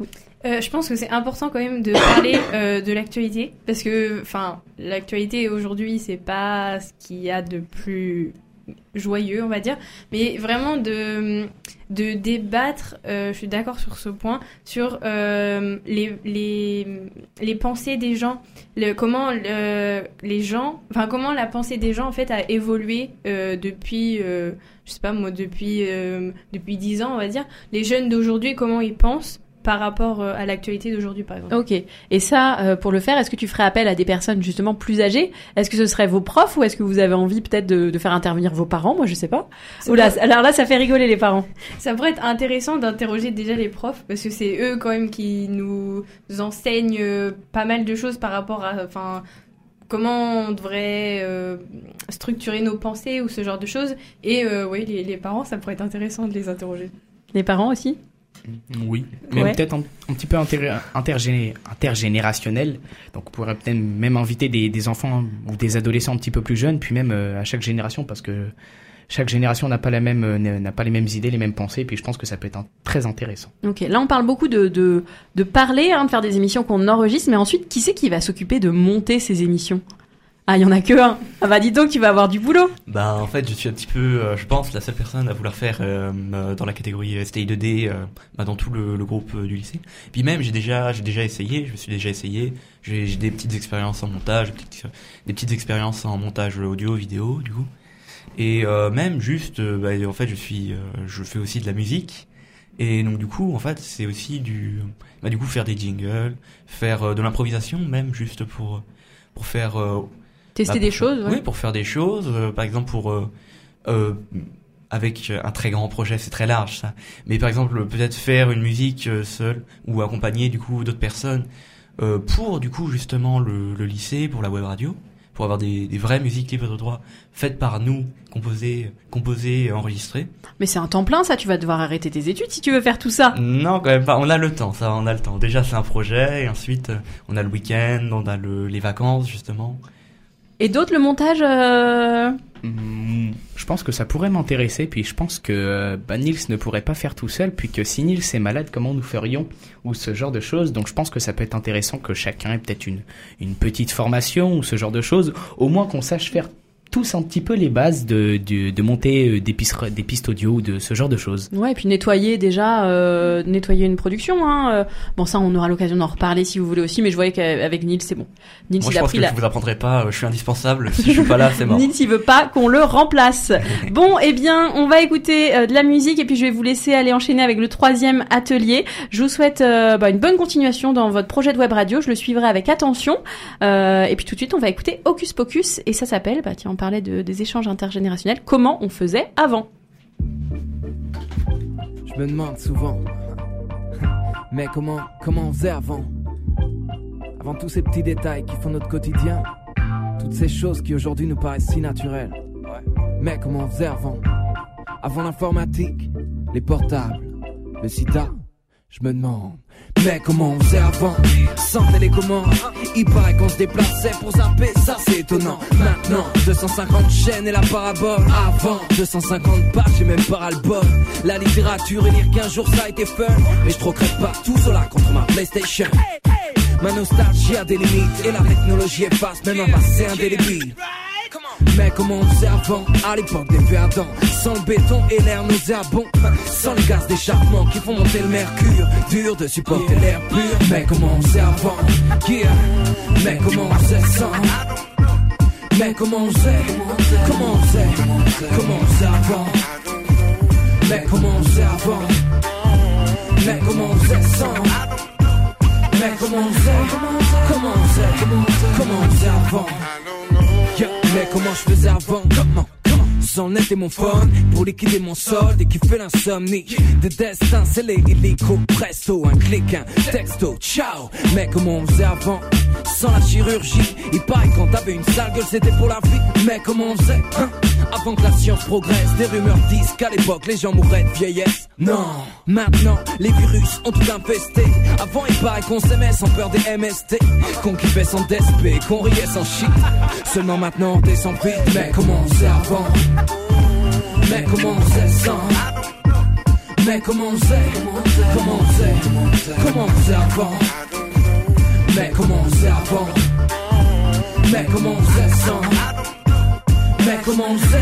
Je pense que c'est important quand même de parler de l'actualité, parce que l'actualité aujourd'hui c'est pas ce qu'il y a de plus joyeux, on va dire, mais vraiment de débattre, je suis d'accord sur ce point, sur les pensées des gens, comment la pensée des gens en fait a évolué depuis je sais pas moi, depuis 10 ans on va dire, les jeunes d'aujourd'hui comment ils pensent par rapport à l'actualité d'aujourd'hui, par exemple. Ok. Et ça, pour le faire, est-ce que tu ferais appel à des personnes justement plus âgées? Est-ce que ce serait vos profs ou est-ce que vous avez envie peut-être de faire intervenir vos parents? Moi, je sais pas. Alors là, ça fait rigoler les parents. Ça pourrait être intéressant d'interroger déjà les profs parce que c'est eux quand même qui nous enseignent pas mal de choses par rapport à, comment on devrait structurer nos pensées ou ce genre de choses. Et oui, les parents, ça pourrait être intéressant de les interroger. Les parents aussi? Oui, mais peut-être un petit peu intergénérationnel. Donc on pourrait peut-être même inviter des enfants ou des adolescents un petit peu plus jeunes, puis même à chaque génération, parce que chaque génération n'a pas les mêmes idées, les mêmes pensées, puis je pense que ça peut être très intéressant. Ok, là on parle beaucoup de parler, de faire des émissions qu'on enregistre, mais ensuite qui c'est qui va s'occuper de monter ces émissions? Ah, il y en a que un. Ah bah dis donc, tu vas avoir du boulot. Bah en fait je suis un petit peu, je pense, la seule personne à vouloir faire dans la catégorie STI 2D, dans tout le groupe du lycée. Puis même j'ai déjà essayé, je me suis déjà essayé, j'ai des petites expériences en montage, des petites expériences en montage audio, vidéo du coup. Et même juste, en fait je fais aussi de la musique. Et donc du coup en fait c'est aussi du coup faire des jingles, faire de l'improvisation même juste pour faire tester des choses, ouais. Oui, pour faire des choses, par exemple avec un très grand projet, c'est très large ça. Mais par exemple peut-être faire une musique seule ou accompagner du coup d'autres personnes pour du coup justement le lycée, pour la web radio, pour avoir des vraies musiques libres de droit faites par nous, composées et enregistrées. Mais c'est un temps plein ça, tu vas devoir arrêter tes études si tu veux faire tout ça. Non, quand même pas, on a le temps. Déjà c'est un projet et ensuite on a le week-end, on a les vacances justement. Et d'autres, le montage Je pense que ça pourrait m'intéresser, puis je pense que Nils ne pourrait pas faire tout seul, puis que si Nils est malade, comment nous ferions, ou ce genre de choses. Donc je pense que ça peut être intéressant que chacun ait peut-être une petite formation, ou ce genre de choses, au moins qu'on sache faire tous un petit peu les bases de monter des pistes audio ou de ce genre de choses. Ouais, et puis nettoyer une production. Bon, ça, on aura l'occasion d'en reparler si vous voulez aussi, mais je voyais qu'avec Nils, c'est bon. Nils, moi, je pense que je vous apprendrai pas, je suis indispensable. Si je suis pas là, c'est mort. Nils, il veut pas qu'on le remplace. Bon, eh bien, on va écouter de la musique et puis je vais vous laisser aller enchaîner avec le 3e atelier. Je vous souhaite une bonne continuation dans votre projet de web radio. Je le suivrai avec attention. Et puis tout de suite, on va écouter Hocus Pocus et ça s'appelle, tiens, on parlait des échanges intergénérationnels, comment on faisait avant. Je me demande souvent, mais comment on faisait avant tous ces petits détails qui font notre quotidien, toutes ces choses qui aujourd'hui nous paraissent si naturelles. Mais comment on faisait avant l'informatique, les portables, le sida, je me demande. Mais comment on faisait avant, sans télécommande, il paraît qu'on se déplaçait pour zapper, ça c'est étonnant. Maintenant, 250 chaînes et la parabole. Avant, 250 pages et même pas ras-le-bol. La littérature et lire qu'un jour ça a été fun, mais je troquerais pas tout cela contre ma PlayStation. Ma nostalgie a des limites et la technologie efface même un passé indélébile. Mais comment on faisait avant, à l'époque des perdants, sans le béton et l'air nauséabond, sans les gaz d'échappement qui font monter le mercure, dur de supporter l'air pur. Mais comment on faisait avant, mais comment on faisait sans. Mais comment on faisait avant. Mais comment on faisait avant, mais comment on faisait sans. Mais comment on faisait avant. Mais comment je faisais avant, sans net et mon phone, pour liquider mon solde et qui fait l'insomnie. Des destins scellés, illico, presto, un clic, un texto, ciao. Mais comment on faisait avant, sans la chirurgie. Il paraît quand t'avais une sale gueule c'était pour la vie. Mais comment on faisait, avant que la science progresse. Des rumeurs disent qu'à l'époque les gens mourraient de vieillesse. Non, maintenant les virus ont tout infesté. Avant il paraît qu'on s'aimait sans peur des MST, qu'on kiffait sans DSP, qu'on riait sans shit. Seulement maintenant on descend vite. Mais comment on faisait avant, mais comment on faisait sans. Mais comment on faisait avant. Mais comment on faisait avant, mais comment on faisait sans. Mais comment on faisait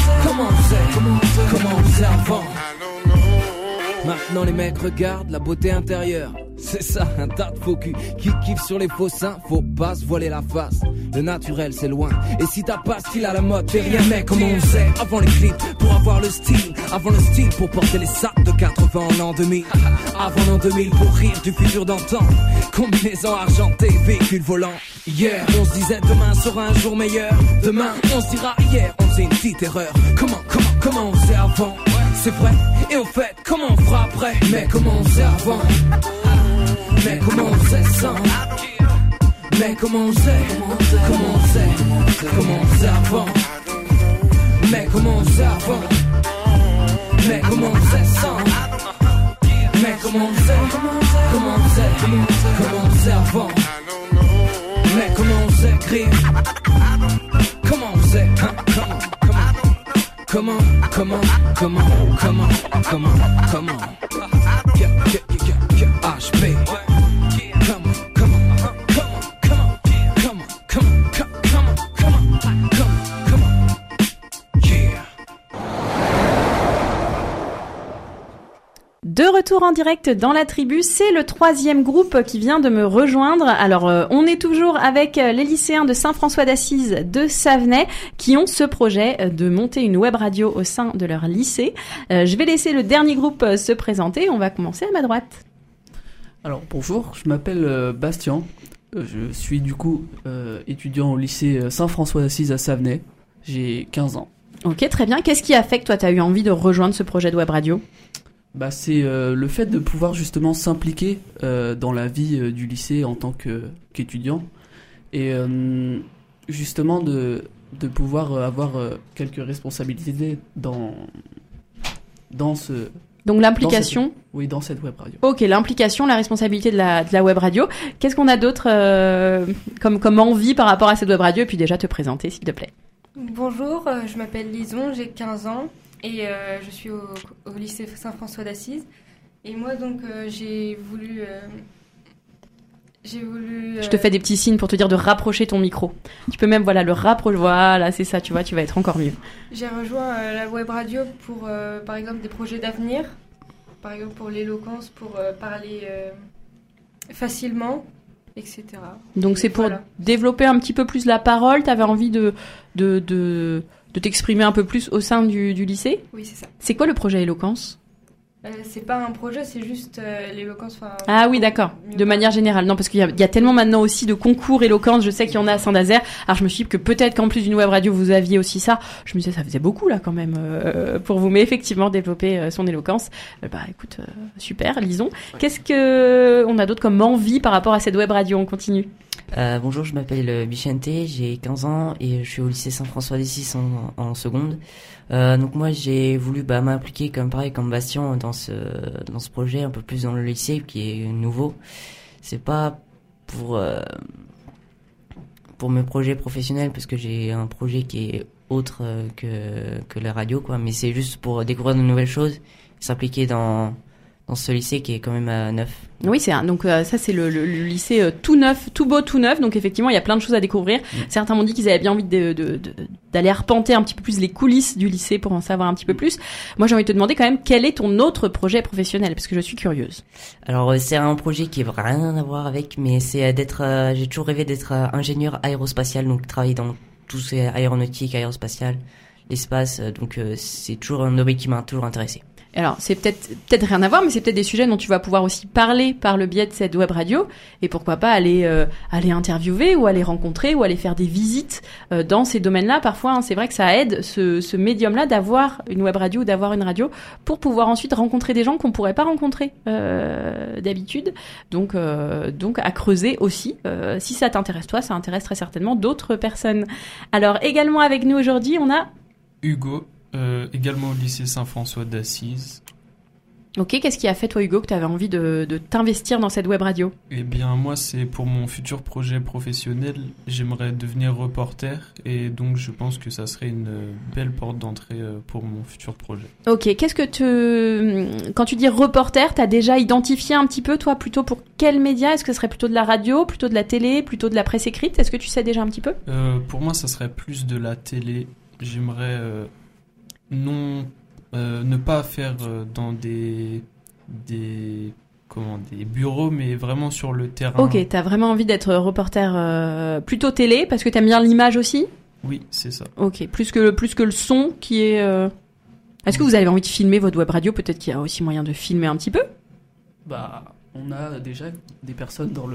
avant. Maintenant les mecs regardent la beauté intérieure. C'est ça, un tas de faux culs qui kiffent sur les faux seins. Faut pas se voiler la face, le naturel c'est loin. Et si t'as pas style à la mode, t'es rien. Mais comment on faisait avant les clips pour avoir le style, avant le style pour porter les sacs de 80 en l'an 2000. Avant l'an 2000 pour rire du futur d'antan. Combinaison argentée, véhicule volant. Hier on se disait demain sera un jour meilleur. Demain on se dira hier on faisait une petite erreur. Comment on faisait avant, c'est vrai. Et au fait comment on fera après. Mais comment on faisait avant, mais comment on faisait sans. Mais comment on faisait avant. Mais comment on faisait avant, mais comment on faisait sans. Mais comment on faisait avant. Mais comment on faisait gris. Comment on faisait, comment HP. Come on. en direct dans la tribu. C'est le 3e groupe qui vient de me rejoindre. Alors, on est toujours avec les lycéens de Saint-François d'Assise de Savenay qui ont ce projet de monter une web radio au sein de leur lycée. Je vais laisser le dernier groupe se présenter. On va commencer à ma droite. Alors, bonjour, je m'appelle Bastien. Je suis du coup étudiant au lycée Saint-François d'Assise à Savenay. J'ai 15 ans. Ok, très bien. Qu'est-ce qui a fait que toi, tu as eu envie de rejoindre ce projet de web radio ? C'est le fait de pouvoir justement s'impliquer dans la vie du lycée en tant qu'étudiant. Et justement de pouvoir avoir quelques responsabilités dans ce... Donc l'implication. Dans cette web radio. Ok, l'implication, la responsabilité de la web radio. Qu'est-ce qu'on a d'autre comme envie par rapport à cette web radio ? Et puis déjà te présenter, s'il te plaît. Bonjour, je m'appelle Lison, j'ai 15 ans et je suis au lycée Saint-François d'Assise. Et moi donc j'ai voulu... Je te fais des petits signes pour te dire de rapprocher ton micro. Tu peux même le rapprocher. Voilà, c'est ça, tu vois, tu vas être encore mieux. J'ai rejoint la web radio pour, par exemple, des projets d'avenir. Par exemple, pour l'éloquence, pour parler facilement, etc. Donc c'est pour développer un petit peu plus la parole. Tu avais envie de t'exprimer un peu plus au sein du lycée ? Oui, c'est ça. C'est quoi le projet éloquence ? C'est pas un projet, c'est juste l'éloquence. Ah oui, d'accord. De manière générale. Non, parce qu'il y a tellement maintenant aussi de concours éloquence. Je sais qu'il y en a à Saint-Nazaire. Alors je me suis dit que peut-être qu'en plus d'une web radio, vous aviez aussi ça. Je me disais, ça faisait beaucoup là quand même pour vous. Mais effectivement, développer son éloquence. Écoute, super, lisons. Qu'est-ce que on a d'autre comme envie par rapport à cette web radio ? On continue. Bonjour, je m'appelle Bichente, j'ai 15 ans et je suis au lycée Saint-François d'Assise en seconde. Donc moi j'ai voulu m'impliquer comme Bastien dans ce projet un peu plus dans le lycée qui est nouveau. C'est pas pour mes projets professionnels parce que j'ai un projet qui est autre que la radio quoi, mais c'est juste pour découvrir de nouvelles choses, s'impliquer dans ce lycée qui est quand même neuf. Oui, donc ça c'est le lycée tout neuf, tout beau, tout neuf. Donc effectivement, il y a plein de choses à découvrir. Certains m'ont dit qu'ils avaient bien envie d'aller arpenter un petit peu plus les coulisses du lycée pour en savoir un petit peu plus. Moi, j'ai envie de te demander quand même quel est ton autre projet professionnel parce que je suis curieuse. Alors c'est un projet qui n'a rien à voir avec, mais c'est j'ai toujours rêvé d'être ingénieur aérospatial, donc travailler dans tout ce qui est aéronautique, aérospatial, l'espace. Donc c'est toujours un domaine qui m'a toujours intéressé. Alors, c'est peut-être rien à voir, mais c'est peut-être des sujets dont tu vas pouvoir aussi parler par le biais de cette web radio. Et pourquoi pas aller interviewer ou aller rencontrer ou aller faire des visites dans ces domaines-là. Parfois, c'est vrai que ça aide ce médium-là d'avoir une web radio ou d'avoir une radio pour pouvoir ensuite rencontrer des gens qu'on pourrait pas rencontrer d'habitude. Donc à creuser aussi. Si ça t'intéresse toi, ça intéresse très certainement d'autres personnes. Alors, également avec nous aujourd'hui, on a... Hugo. Également au lycée Saint-François d'Assise. Ok, qu'est-ce qui a fait toi Hugo que tu avais envie de t'investir dans cette web radio ? Eh bien moi c'est pour mon futur projet professionnel, j'aimerais devenir reporter et donc je pense que ça serait une belle porte d'entrée pour mon futur projet. Ok, quand tu dis reporter, t'as déjà identifié un petit peu toi plutôt pour quel média ? Est-ce que ce serait plutôt de la radio, plutôt de la télé, plutôt de la presse écrite ? Est-ce que tu sais déjà un petit peu ? Pour moi ça serait plus de la télé, j'aimerais... ne pas faire dans des bureaux, mais vraiment sur le terrain. Ok, t'as vraiment envie d'être reporter plutôt télé, parce que t'aimes bien l'image aussi ? Oui, c'est ça. Ok, plus que le son qui est... Est-ce que vous avez envie de filmer votre web radio ? Peut-être qu'il y a aussi moyen de filmer un petit peu ? On a déjà des personnes dans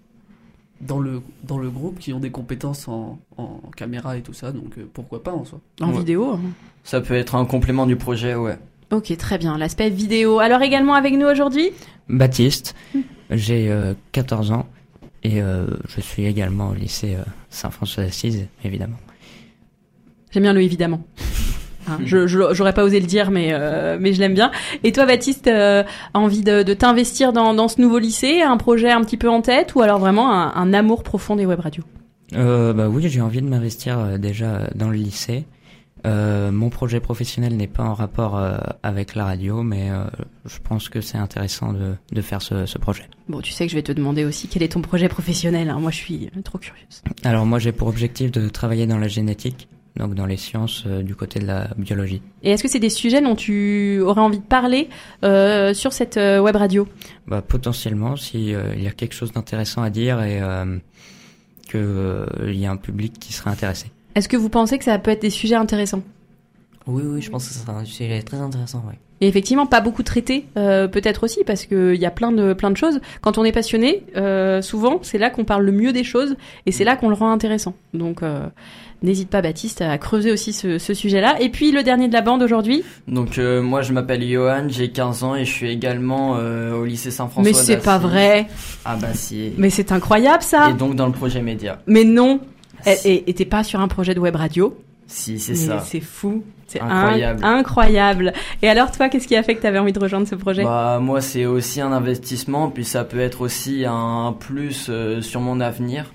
le groupe qui ont des compétences en caméra et tout ça, donc pourquoi pas en soi. En vidéo hein. Ça peut être un complément du projet, ouais. Ok, très bien, l'aspect vidéo. Alors également avec nous aujourd'hui ? Baptiste, j'ai 14 ans et je suis également au lycée Saint-François d'Assise, évidemment. J'aime bien le évidemment. J'aurais pas osé le dire, mais je l'aime bien. Et toi, Baptiste, envie de t'investir dans ce nouveau lycée, un projet un petit peu en tête, ou alors vraiment un amour profond des web radios ? Oui, j'ai envie de m'investir déjà dans le lycée. Mon projet professionnel n'est pas en rapport avec la radio, mais je pense que c'est intéressant de faire ce projet. Bon, tu sais que je vais te demander aussi quel est ton projet professionnel, hein. Moi, je suis trop curieuse. Alors moi, j'ai pour objectif de travailler dans la génétique. donc dans les sciences du côté de la biologie. Et est-ce que c'est des sujets dont tu aurais envie de parler sur cette web radio ? Bah, potentiellement, si il y a quelque chose d'intéressant à dire et que il y a un public qui serait intéressé. Est-ce que vous pensez que ça peut être des sujets intéressants ? Oui, je pense que ça sera un sujet très intéressant, ouais. Et effectivement, pas beaucoup traité, peut-être aussi, parce qu'il y a plein de choses. Quand on est passionné, souvent, c'est là qu'on parle le mieux des choses, et c'est là qu'on le rend intéressant. Donc, n'hésite pas, Baptiste, à creuser aussi ce sujet-là. Et puis, le dernier de la bande aujourd'hui. Donc, moi, je m'appelle Johan, j'ai 15 ans, et je suis également au lycée Saint-François d'Assise. Mais c'est pas vrai. Ah bah si. Mais c'est incroyable, ça. Et donc, dans le projet média. Mais non. Et t'es pas sur un projet de web radio ? Si, c'est ça. C'est fou. C'est incroyable. Incroyable. Et alors, toi, qu'est-ce qui a fait que tu avais envie de rejoindre ce projet ? Bah, moi, c'est aussi un investissement, puis ça peut être aussi un plus sur mon avenir.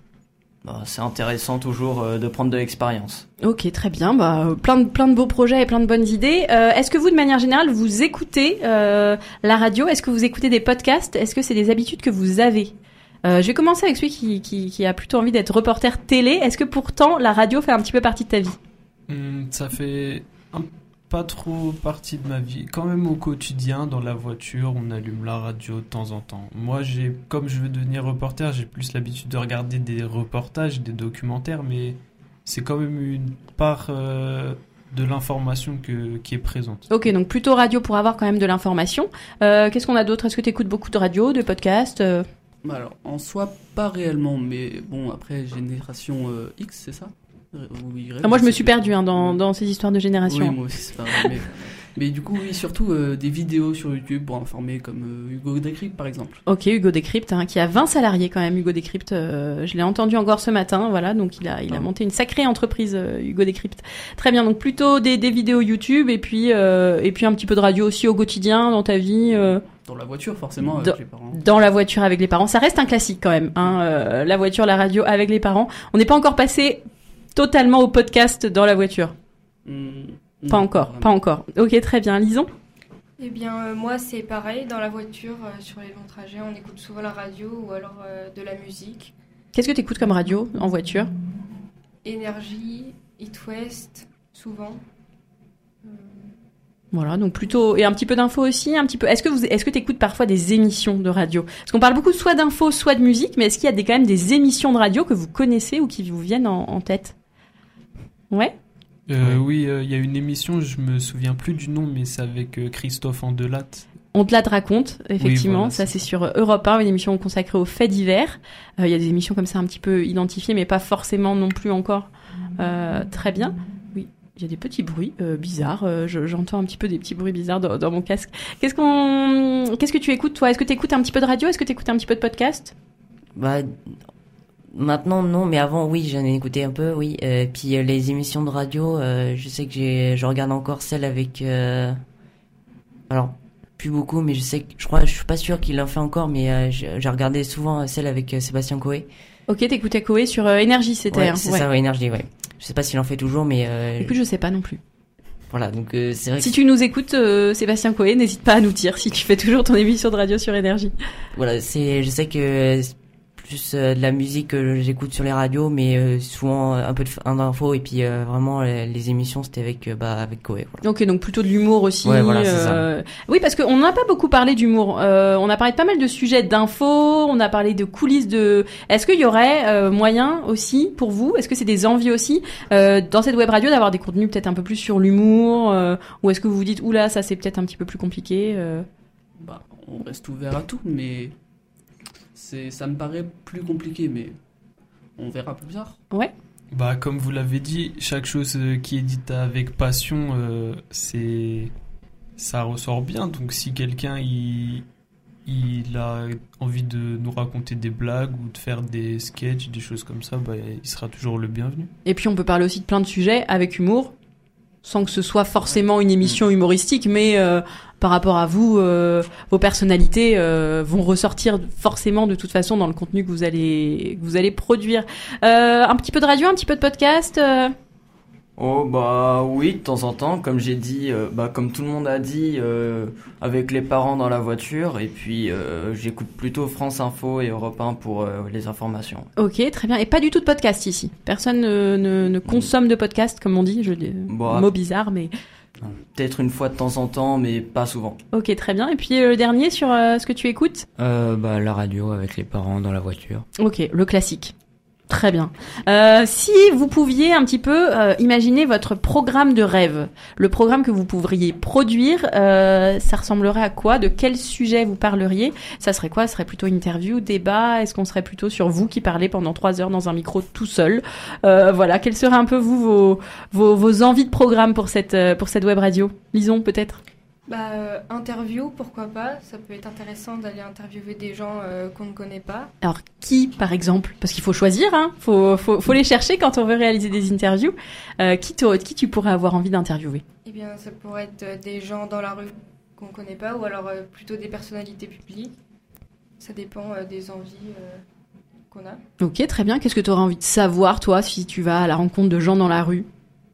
Bah, c'est intéressant toujours de prendre de l'expérience. Ok, très bien. Bah, plein de beaux projets et plein de bonnes idées. Est-ce que vous, de manière générale, vous écoutez la radio ? Est-ce que vous écoutez des podcasts ? Est-ce que c'est des habitudes que vous avez ? Je vais commencer avec celui qui a plutôt envie d'être reporter télé. Est-ce que pourtant la radio fait un petit peu partie de ta vie ? Ça fait pas trop partie de ma vie. Quand même au quotidien, dans la voiture, on allume la radio de temps en temps. Moi, comme je veux devenir reporter, j'ai plus l'habitude de regarder des reportages, des documentaires, mais c'est quand même une part de l'information qui est présente. Ok, donc plutôt radio pour avoir quand même de l'information. Qu'est-ce qu'on a d'autre ? Est-ce que tu écoutes beaucoup de radio, de podcasts ? Alors, en soi, pas réellement, mais bon, après, génération X, c'est ça ? Moi, je me suis perdue dans ces histoires de génération. Oui, moi aussi, c'est pareil. Mais du coup, oui, surtout des vidéos sur YouTube pour informer, comme Hugo Décrypte, par exemple. Ok, Hugo Décrypte, qui a 20 salariés quand même, Hugo Décrypte. Je l'ai entendu encore ce matin, voilà, donc il a monté une sacrée entreprise, Hugo Décrypte. Très bien, donc plutôt des vidéos YouTube et puis un petit peu de radio aussi au quotidien, dans ta vie. Dans la voiture, forcément, avec les parents. Dans la voiture avec les parents, ça reste un classique quand même. La voiture, la radio avec les parents. On n'est pas encore passé totalement au podcast dans la voiture. Pas encore. Ok, très bien. Lison ? Eh bien, moi, c'est pareil. Dans la voiture, sur les longs trajets, on écoute souvent la radio ou alors de la musique. Qu'est-ce que tu écoutes comme radio en voiture ? Énergie, It West, souvent. Voilà, donc plutôt... Et un petit peu d'infos aussi, un petit peu... Est-ce que tu écoutes parfois des émissions de radio ? Parce qu'on parle beaucoup soit d'infos, soit de musique, mais est-ce qu'il y a quand même des émissions de radio que vous connaissez ou qui vous viennent en tête ? Ouais ? Oui, il y a une émission, je me souviens plus du nom, mais c'est avec Christophe Andelatte. On te la raconte, effectivement. Oui, voilà, ça, c'est sur Europe 1, une émission consacrée aux faits divers. Il y a des émissions comme ça un petit peu identifiées, mais pas forcément non plus encore. Très bien. Oui, il y a des petits bruits bizarres. J'entends un petit peu des petits bruits bizarres dans mon casque. Qu'est-ce que tu écoutes, toi ? Est-ce que tu écoutes un petit peu de radio ? Est-ce que tu écoutes un petit peu de podcast ? Bah, maintenant, non, mais avant, oui, j'en ai écouté un peu, oui. Puis les émissions de radio, je sais que je regarde encore celle avec... Alors, plus beaucoup, mais je suis pas sûr qu'il en fait encore, mais j'ai regardé souvent celle avec Sébastien Coé. Ok, t'écoutais Coé sur Énergie, c'était. Ouais, c'est ça, Énergie, ouais. Je sais pas s'il en fait toujours, mais... Écoute, je sais pas non plus. Voilà, donc c'est vrai que... Si tu nous écoutes, Sébastien Coé, n'hésite pas à nous dire si tu fais toujours ton émission de radio sur Énergie. Voilà, je sais que... plus de la musique que j'écoute sur les radios, mais souvent un peu d'infos et puis vraiment les émissions c'était avec Coé. Voilà. Ok, donc plutôt de l'humour aussi. Ouais, voilà, c'est ça. Oui, parce qu'on n'a pas beaucoup parlé d'humour. On a parlé de pas mal de sujets d'infos, on a parlé de coulisses de... Est-ce qu'il y aurait moyen aussi pour vous, est-ce que c'est des envies aussi dans cette web radio d'avoir des contenus peut-être un peu plus sur l'humour ou est-ce que vous vous dites oula ça c'est peut-être un petit peu plus compliqué Bah, on reste ouvert à tout, mais... ça me paraît plus compliqué, mais on verra plus tard. Ouais. Bah, comme vous l'avez dit, chaque chose qui est dite avec passion, ça ressort bien. Donc si quelqu'un il a envie de nous raconter des blagues ou de faire des sketchs, des choses comme ça, bah, il sera toujours le bienvenu. Et puis on peut parler aussi de plein de sujets avec humour, sans que ce soit forcément une émission humoristique, mais par rapport à vous, vos personnalités vont ressortir forcément de toute façon dans le contenu que vous allez produire. Un petit peu de radio, un petit peu de podcast Oh bah oui, de temps en temps, comme j'ai dit, comme tout le monde a dit, avec les parents dans la voiture, et puis j'écoute plutôt France Info et Europe 1 pour les informations. Ok, très bien. Et pas du tout de podcast ici. Personne ne consomme de podcast, comme on dit. Mot bizarre, mais... Peut-être une fois de temps en temps, mais pas souvent. Ok, très bien. Et puis le dernier sur ce que tu écoutes ? La radio avec les parents dans la voiture. Ok, le classique. Très bien. Si vous pouviez un petit peu imaginer votre programme de rêve, le programme que vous pourriez produire, ça ressemblerait à quoi ? De quel sujet vous parleriez ? Ça serait quoi ? Ça serait plutôt interview, débat ? Est-ce qu'on serait plutôt sur vous qui parlez pendant 3 heures dans un micro tout seul ? Voilà, quelles seraient un peu vos envies de programme pour cette web radio ? Lison, peut-être ? Interview, pourquoi pas. Ça peut être intéressant d'aller interviewer des gens qu'on ne connaît pas. Alors, qui, par exemple ? Parce qu'il faut choisir, hein. Faut les chercher quand on veut réaliser des interviews. Qui tu pourrais avoir envie d'interviewer ? Eh bien, ça pourrait être des gens dans la rue qu'on ne connaît pas, ou alors plutôt des personnalités publiques. Ça dépend des envies qu'on a. Ok, très bien. Qu'est-ce que tu aurais envie de savoir, toi, si tu vas à la rencontre de gens dans la rue ?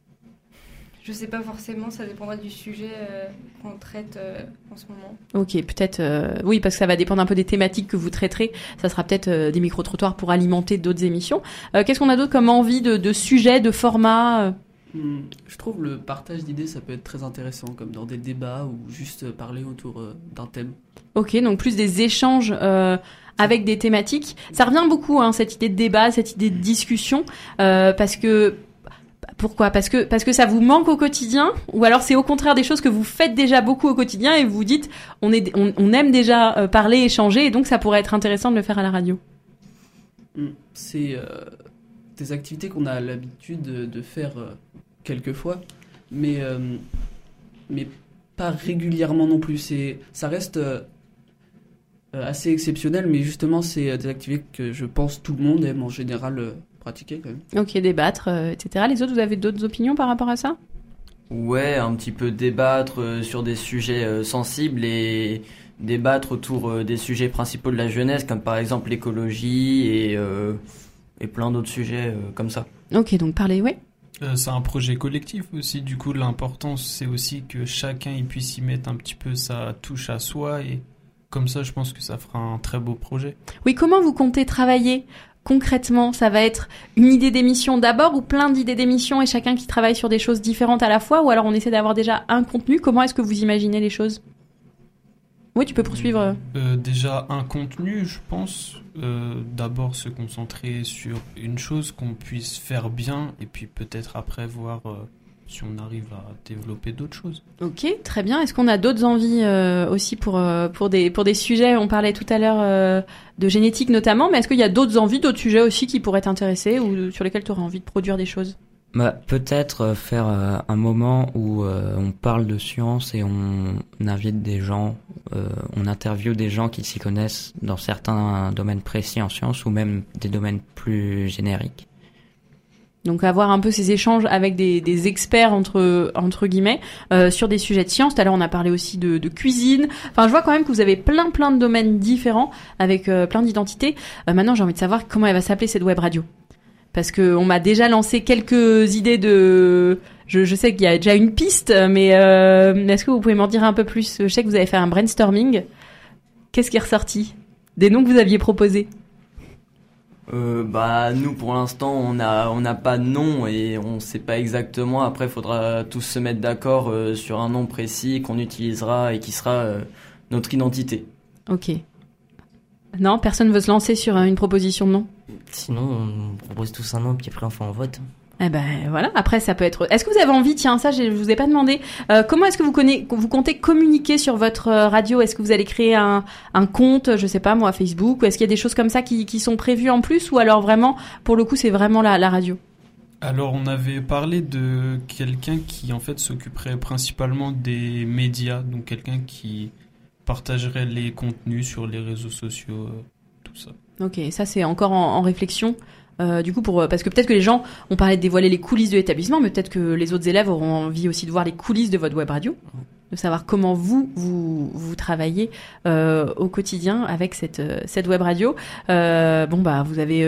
Je sais pas forcément, ça dépendra du sujet qu'on traite en ce moment. Ok, peut-être, oui, parce que ça va dépendre un peu des thématiques que vous traiterez. Ça sera peut-être des micro-trottoirs pour alimenter d'autres émissions. Qu'est-ce qu'on a d'autre comme envie de sujets, de formats Je trouve le partage d'idées, ça peut être très intéressant, comme dans des débats ou juste parler autour d'un thème. Ok, donc plus des échanges avec des thématiques. Ça revient beaucoup, hein, cette idée de débat, cette idée de discussion, parce que... Pourquoi ? Parce que ça vous manque au quotidien, ou alors c'est au contraire des choses que vous faites déjà beaucoup au quotidien et vous vous dites on aime déjà parler, échanger, et donc ça pourrait être intéressant de le faire à la radio. C'est des activités qu'on a l'habitude de faire quelquefois, mais pas régulièrement non plus. Ça reste assez exceptionnel, mais justement c'est des activités que je pense tout le monde aime en général pratiquer quand même. Ok, débattre, etc. Les autres, vous avez d'autres opinions par rapport à ça ? Ouais, un petit peu débattre sur des sujets sensibles et débattre autour des sujets principaux de la jeunesse, comme par exemple l'écologie et plein d'autres sujets comme ça. Ok, donc parler, ouais. C'est un projet collectif aussi, du coup l'important c'est aussi que chacun il puisse y mettre un petit peu sa touche à soi, et comme ça je pense que ça fera un très beau projet. Oui, comment vous comptez travailler ? Concrètement, ça va être une idée d'émission d'abord ou plein d'idées d'émission et chacun qui travaille sur des choses différentes à la fois, ou alors on essaie d'avoir déjà un contenu ? Comment est-ce que vous imaginez les choses ? Oui, tu peux poursuivre. Déjà un contenu, je pense. D'abord se concentrer sur une chose qu'on puisse faire bien, et puis peut-être après voir si on arrive à développer d'autres choses. Ok, très bien. Est-ce qu'on a d'autres envies aussi pour des sujets ? On parlait tout à l'heure de génétique notamment, mais est-ce qu'il y a d'autres envies, d'autres sujets aussi qui pourraient t'intéresser ou sur lesquels tu aurais envie de produire des choses ? Peut-être faire un moment où on parle de science et on invite des gens, on interviewe des gens qui s'y connaissent dans certains domaines précis en sciences ou même des domaines plus génériques. Donc avoir un peu ces échanges avec des experts entre guillemets sur des sujets de science. Tout à l'heure on a parlé aussi de cuisine. Enfin je vois quand même que vous avez plein de domaines différents avec plein d'identités. Maintenant j'ai envie de savoir comment elle va s'appeler cette web radio. Parce que on m'a déjà lancé quelques idées de... Je sais qu'il y a déjà une piste, mais est-ce que vous pouvez m'en dire un peu plus ? Je sais que vous avez fait un brainstorming. Qu'est-ce qui est ressorti ? Des noms que vous aviez proposés ? Nous pour l'instant on n'a pas de nom et on sait pas exactement. Après faudra tous se mettre d'accord sur un nom précis qu'on utilisera et qui sera notre identité. Ok. Non, personne veut se lancer sur une proposition de nom ? Sinon on propose tous un nom puis après on fait un vote. Eh ben voilà, après ça peut être... Est-ce que vous avez envie, tiens ça je vous ai pas demandé, comment est-ce que vous comptez communiquer sur votre radio ? Est-ce que vous allez créer un compte, je sais pas moi, Facebook, ou est-ce qu'il y a des choses comme ça qui sont prévues en plus, ou alors vraiment, pour le coup c'est vraiment la radio ? Alors on avait parlé de quelqu'un qui en fait s'occuperait principalement des médias, donc quelqu'un qui partagerait les contenus sur les réseaux sociaux, tout ça. Ok, ça c'est encore en réflexion. Du coup, parce que peut-être que les gens ont parlé de dévoiler les coulisses de l'établissement, mais peut-être que les autres élèves auront envie aussi de voir les coulisses de votre web radio, de savoir comment vous travaillez au quotidien avec cette web radio. Vous avez du boulot ?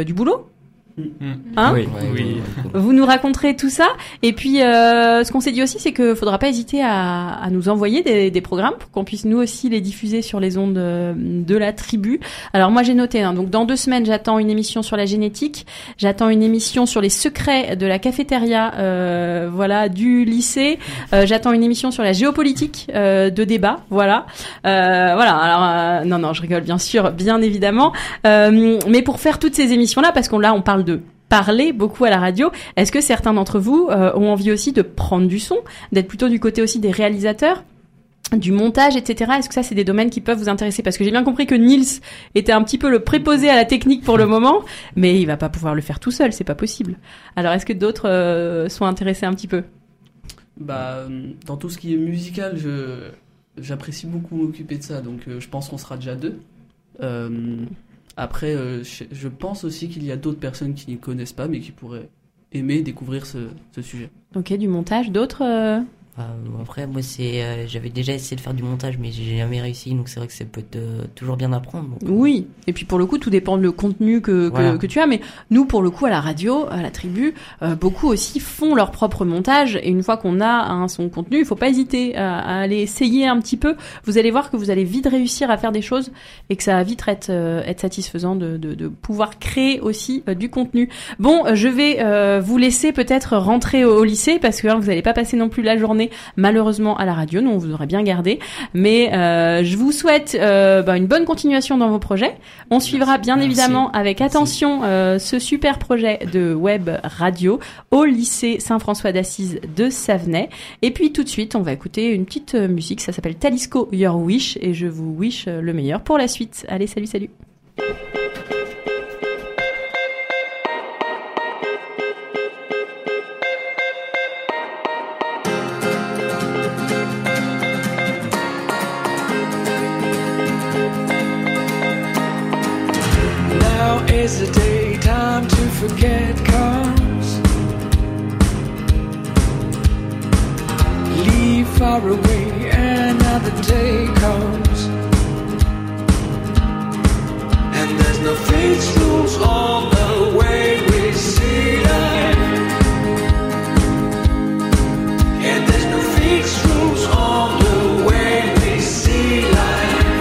Hein Oui. Vous nous raconterez tout ça. Et puis, ce qu'on s'est dit aussi, c'est qu'il faudra pas hésiter à nous envoyer des programmes pour qu'on puisse nous aussi les diffuser sur les ondes de la tribu. Alors moi, j'ai noté, donc dans 2 semaines, j'attends une émission sur la génétique. J'attends une émission sur les secrets de la cafétéria, du lycée. J'attends une émission sur la géopolitique de débat. Voilà. Alors, non, je rigole, bien sûr, bien évidemment. Mais pour faire toutes ces émissions-là, parce qu'on parle de parler beaucoup à la radio, est-ce que certains d'entre vous ont envie aussi de prendre du son, d'être plutôt du côté aussi des réalisateurs, du montage, etc. Est-ce que ça, c'est des domaines qui peuvent vous intéresser? Parce que j'ai bien compris que Nils était un petit peu le préposé à la technique pour le moment, mais il va pas pouvoir le faire tout seul, c'est pas possible. Alors, est-ce que d'autres sont intéressés un petit peu? Dans tout ce qui est musical, j'apprécie beaucoup m'occuper de ça, donc je pense qu'on sera déjà 2. Après, je pense aussi qu'il y a d'autres personnes qui ne connaissent pas, mais qui pourraient aimer découvrir ce sujet. Ok, du montage, d'autres Après, moi, j'avais déjà essayé de faire du montage, mais j'ai jamais réussi, donc c'est vrai que ça peut être toujours bien d'apprendre. Oui, et puis pour le coup, tout dépend du contenu que tu as, mais nous, pour le coup, à la radio, à la tribu, beaucoup aussi font leur propre montage, et une fois qu'on a son contenu, il faut pas hésiter à aller essayer un petit peu. Vous allez voir que vous allez vite réussir à faire des choses, et que ça va vite être satisfaisant de pouvoir créer aussi du contenu. Bon, je vais vous laisser peut-être rentrer au lycée, parce que vous n'allez pas passer non plus la journée malheureusement à la radio, nous on vous aurait bien gardé, mais je vous souhaite une bonne continuation dans vos projets. On suivra bien évidemment avec attention ce super projet de web radio au lycée Saint-François d'Assise de Savenay, et puis tout de suite on va écouter une petite musique, ça s'appelle Talisco Your Wish, et je vous wish le meilleur pour la suite. Allez, salut. Is the day time to forget comes? Leave far away, another day comes, and there's no fixed rules on the way we see life, and there's no fixed rules on the way we see life.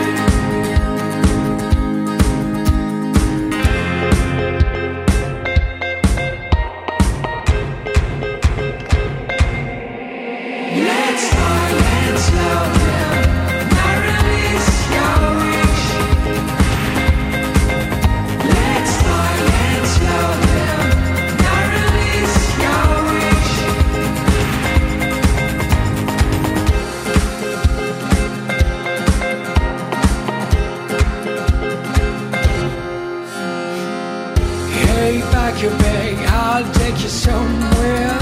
Your bag, I'll take you somewhere.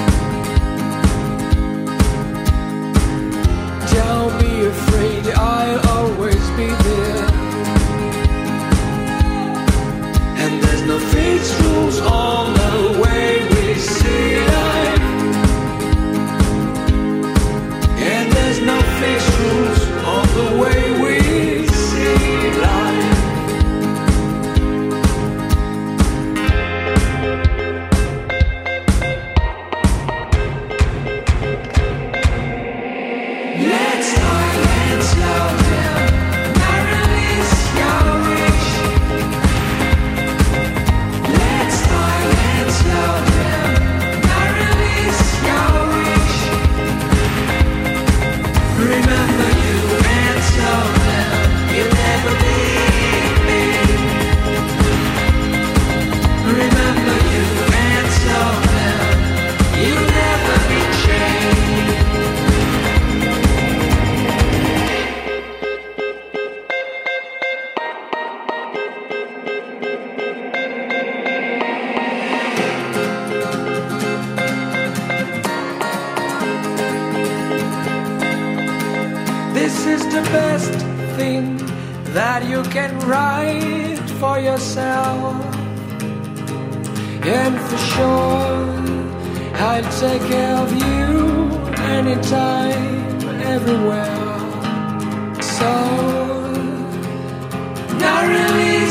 Don't be afraid, I'll always be there. And there's no fixed rules on the way we see life, and there's no fixed rules on the way we see life. This is the best thing that you can write for yourself. And for sure, I'll take care of you anytime, everywhere. So, not really.